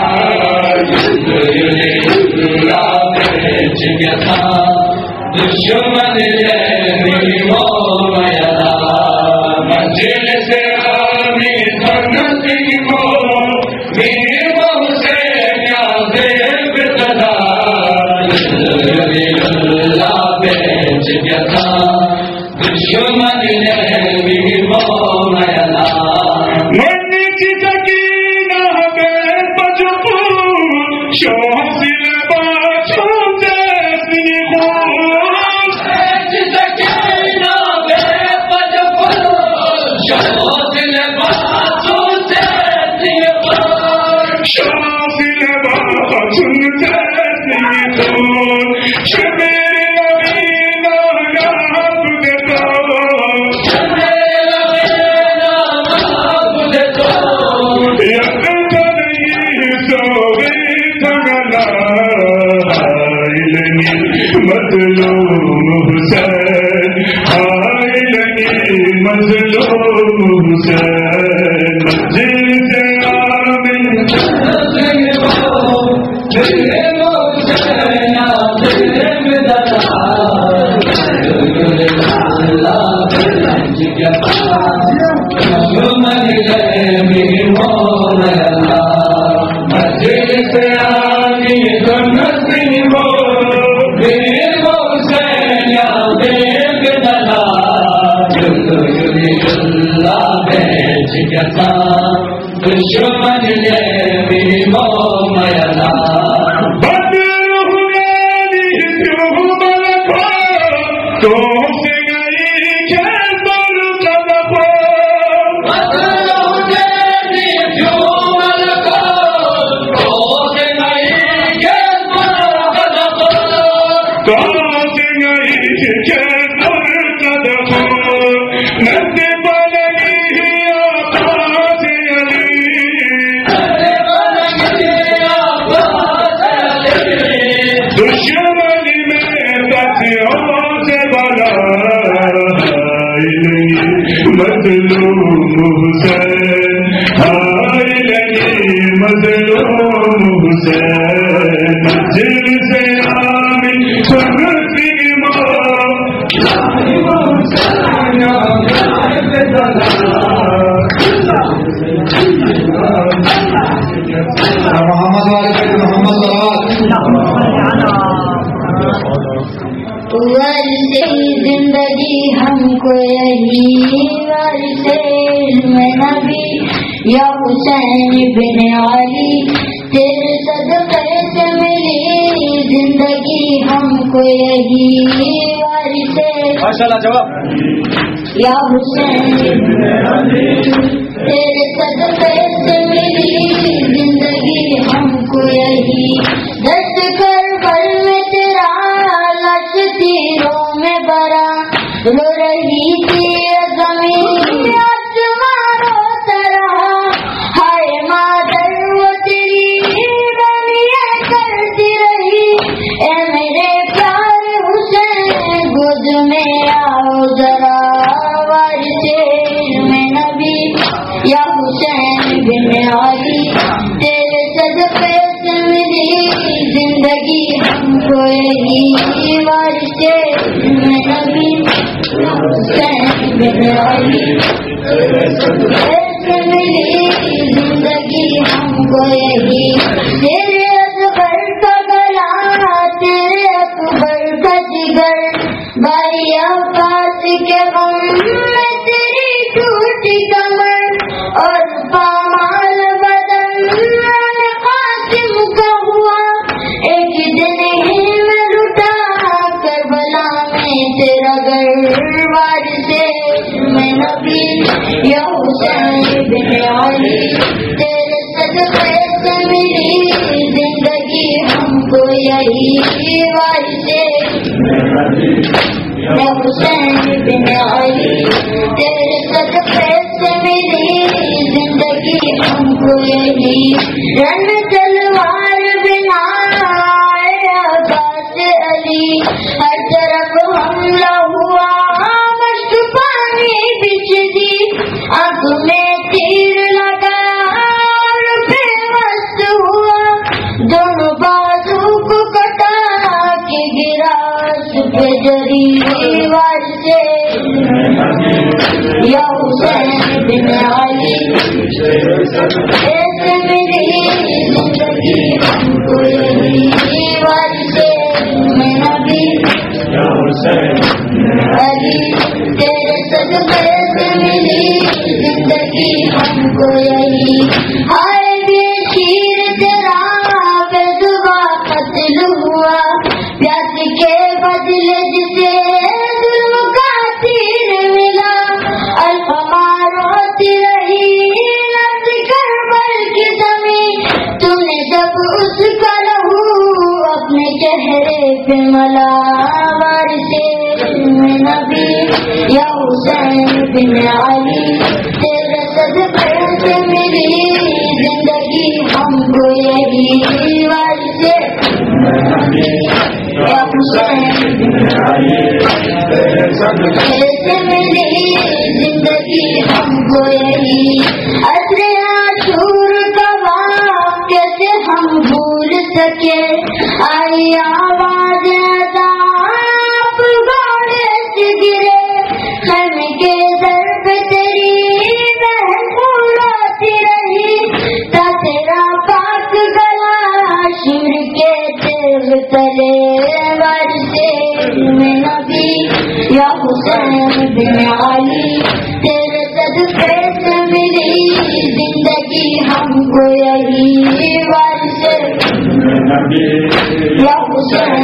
یل یلا بیچ گیا دشمن منگی مو گیا مجل سے آمین تھن سنگ مو منگی محسین یا زن فضلا یل یلا بیچ گیا دشمن منگی مو گیا منی کی سکینہ بے بجپور شوحسن باشوں جیسی خون کی سکینہ بے بجپور شوحسن باشوں جیسی خون شوحسن باشوں جیسی خون شبیر نبی نام دیتا شبیر نبی نام دیتا یقت نہیں سوگی تگلا ہائے لگی مظلوم حسین ہائے لگی مظلوم حسین مجل سے آمین تھن سنگ مو منگی محسین یا زن فضلا یلا بیچ گیا دشمن منگی مو گیا مجل سے آمین تھن سنگ مو منگی محسین یا زن فضلا یل یلا بیچ گیا دشمن یہ بھی مومنا بدر ہوئے کیوں ملکو تو سے گئی کے پر قدم بدر ہوئے کیوں ملکو تو سے گئی کے پر قدم تو سے گئی کے پر قدم ندی مظلوم حسین ہائے لگی مظلوم حسین جن سے آمی سنتی محمد والے محمد ورثے زندگی ہم کو یہی ورثے علم نبی یا حسین بن علی تیرے صدقے سے ملی زندگی ہم کو یہی ورثے ماشاءاللہ جواب یا حسین بن علی تیرے صدقے سے ملی زندگی ہم کو یہی دست کر بل میں تیرا لاش تیروں میں برا رو رہی تھی زمین آسمان روتا رہا ہائے مادر وہ تیری رنیاں کرتی رہی اے میرے پیار حسین گود میں آؤ ذرا وارث علم نبی یا حسین بن علی تیرے صدقے سے ملی زندگی ہم کو یہی وارث علم نبی یا حسین بن علی تیرے صدقے سے ملی زندگی ہم کو یہی تیرے اصغر کا گلا تیرے اکبر کا جگر بھائی عباس کے غم میں تیری ٹوٹی کمر اور پامال بدن قاسم کا ہوا ایک دن ہی میں لٹا کربلا میں تیرا گھر وارث علم نبی یا حسین بن علی تیرے صدقے سے ملی زندگی ہم کو یہی وارث یا حسین بن علی تیرے صدقے سے ملی زندگی ہم کو یہی رن تلوار بنا عباس علی ہر طرف حملہ ہوا مشک پانی بچ دی آنکھ میں تیر لگا اور بے مست ہوا دونوں بازو کو کٹا کے گرا پہ جری وارث یا حسین بن علی ایسے میری زندگی ہم کو یہی وارث نبی یا حسین علی تیرے صدقے سے ملی زندگی ہم کو یہی ہائے بے شیر تیرا بے زبا قتل ہوا پیاس کے بدلے جسے ظلم کا تیر ملا الفمار ہوتی رہی لفظ کربل کی زمین تم نے جب اس کا لہو اپنے چہرے پہ ملا وارث علم نبی یا حسین بن علی تیرے صدقے سے ملی زندگی ہم کو یہی وارث یا حسین بن علی تیرے صدقے سے ملی زندگی ہم کو یہی عصر عاشور کا واقعہ سے ہم بھول سکے آئی آواز عذاب گھوڑے سے گرے خیمے کے در پہ تیری بہن پھولتی رہی تا تیرا پاک گلا شمر کے تیغ تلے وارث علم نبی یا حسین بن علی تیرے صدقے سے ملی کو یہی وارث یا حسین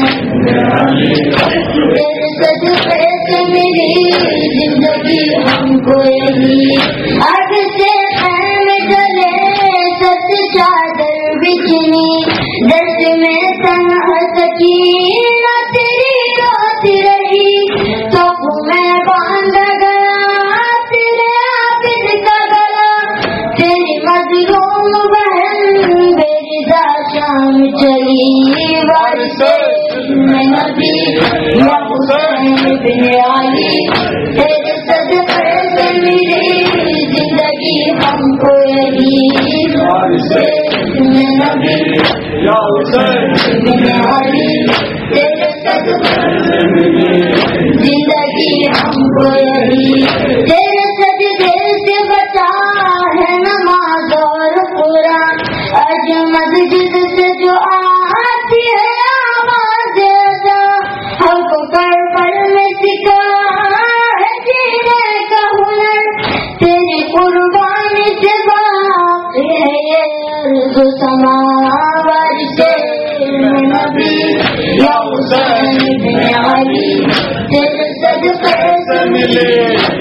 تیرے صدقے سے ملی زندگی ہم کو یہی آگ سے خیم جلے ست چادر بچنی دست میں تنہا سکینہ تیری روتی رہی تو میں باندھ گیا تیرے عابد کا گلا تیری مظلوم بہن بیردا شام چلی وارث میں نبی یا حسین بن علی تیرے صدقے سے ملی زندگی ہم کو یہی وارث میں نبی یا حسین بن علی تیرے صدقے سے ملی زندگی ہم کو یہی تیرے صدقے سے بچا ہے نماز اور قرآن اج مسجد سے جو آتی ہے آواز ادا ہم کو پڑھ پڑھ میں سکھا ہے جینے کا ہنر تیری قربانی سے باقی ہے یہ ارض و سما وارث میں نبی یا حسین بن علی تیرے صدقے سے ملے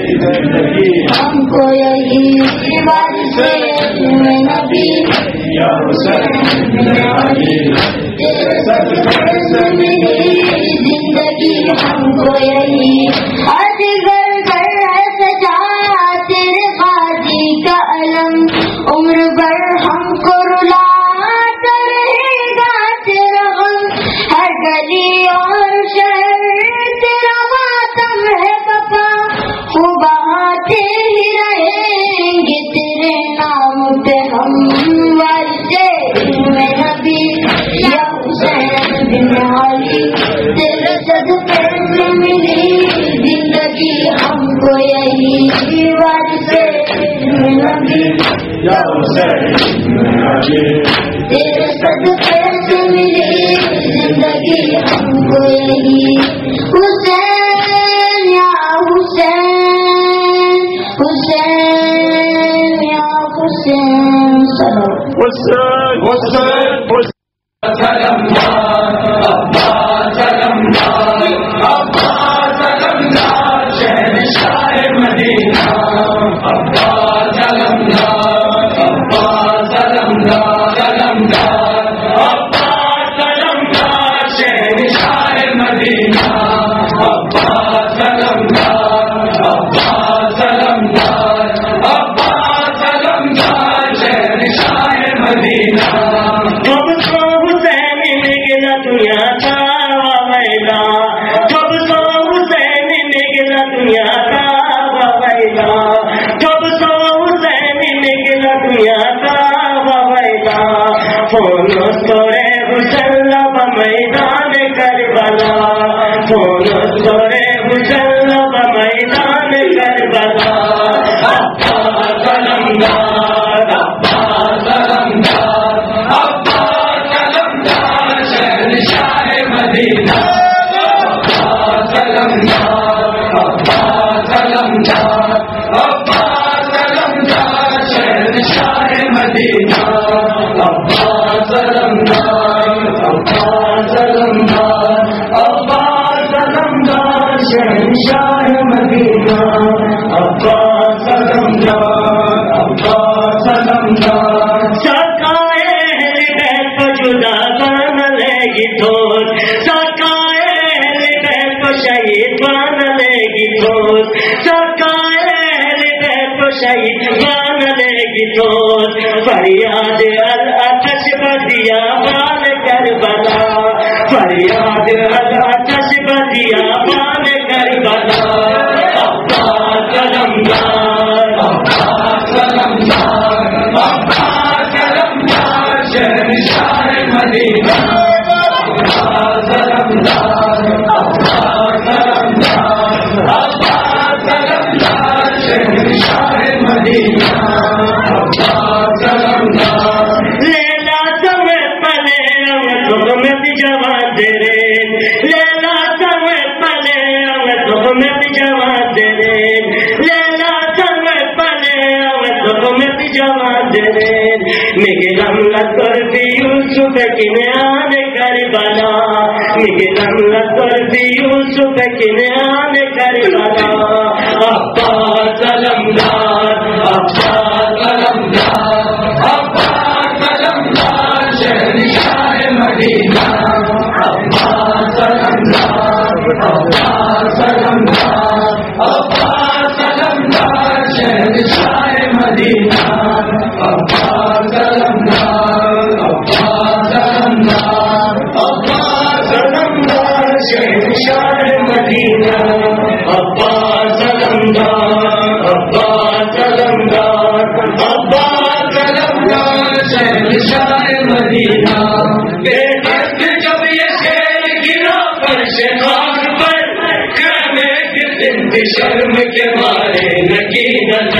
ہم کو یہی وارث میں نبی یا حسین بن علی تیرے صدقے سے ملی زندگی ہم کو یہی آج گھر گھر ہے سجایا تیرے غازی کا علم عمر بھر ہم کو رلاتا رہے گا تیرا غم ہر گلی اور شہر تیرا ماتم ہے پپا خوب بہاتے ہی رہیں گے تیرے نام پہ ہم وارث میں نبی یا حسین بن علی تیرے صدقے سے ملی زندگی ہم کو یہی وارث میں نبی یا حسین بن علی تیرے صدقے سے ملی زندگی ہم کو یہی حسین یا حسین حسین یا حسین حسین حسین حسین فریاد الاتش بدیا بال کربلا فریاد الاتش بدیا بال کربلا عباس علمدار عباس علمدار عباس علمدار شہنشاہ مدینہ عباس علمدار عباس علمدار عباس علمدار شہنشاہ مدینہ لیلا سمے پلے تمہیں جوان دے رے لیلا سمے پلے تمہیں جوان دے رے لیلا سمے پلے تمہیں جوان دے زائرین میگم لطفی یوسف کنعان کربلا میگم لطفی یوسف کنعان کربلا عباس علمدار عباس علمدار عباس علمدار شہنشاہ مدینہ عباس علمدار عباس علمدار عباس علمدار شہنشاہ مدینہ عباس علمدار عباس علمدار عباس علمدار شہنشاہ مدینہ عباس علمدار عباس علمدار عباس علمدار شہنشاہ مدینہ بے دست جب یہ شیر گرا فرش خاک پر خیمے کی زند شرم کے مارے نکینت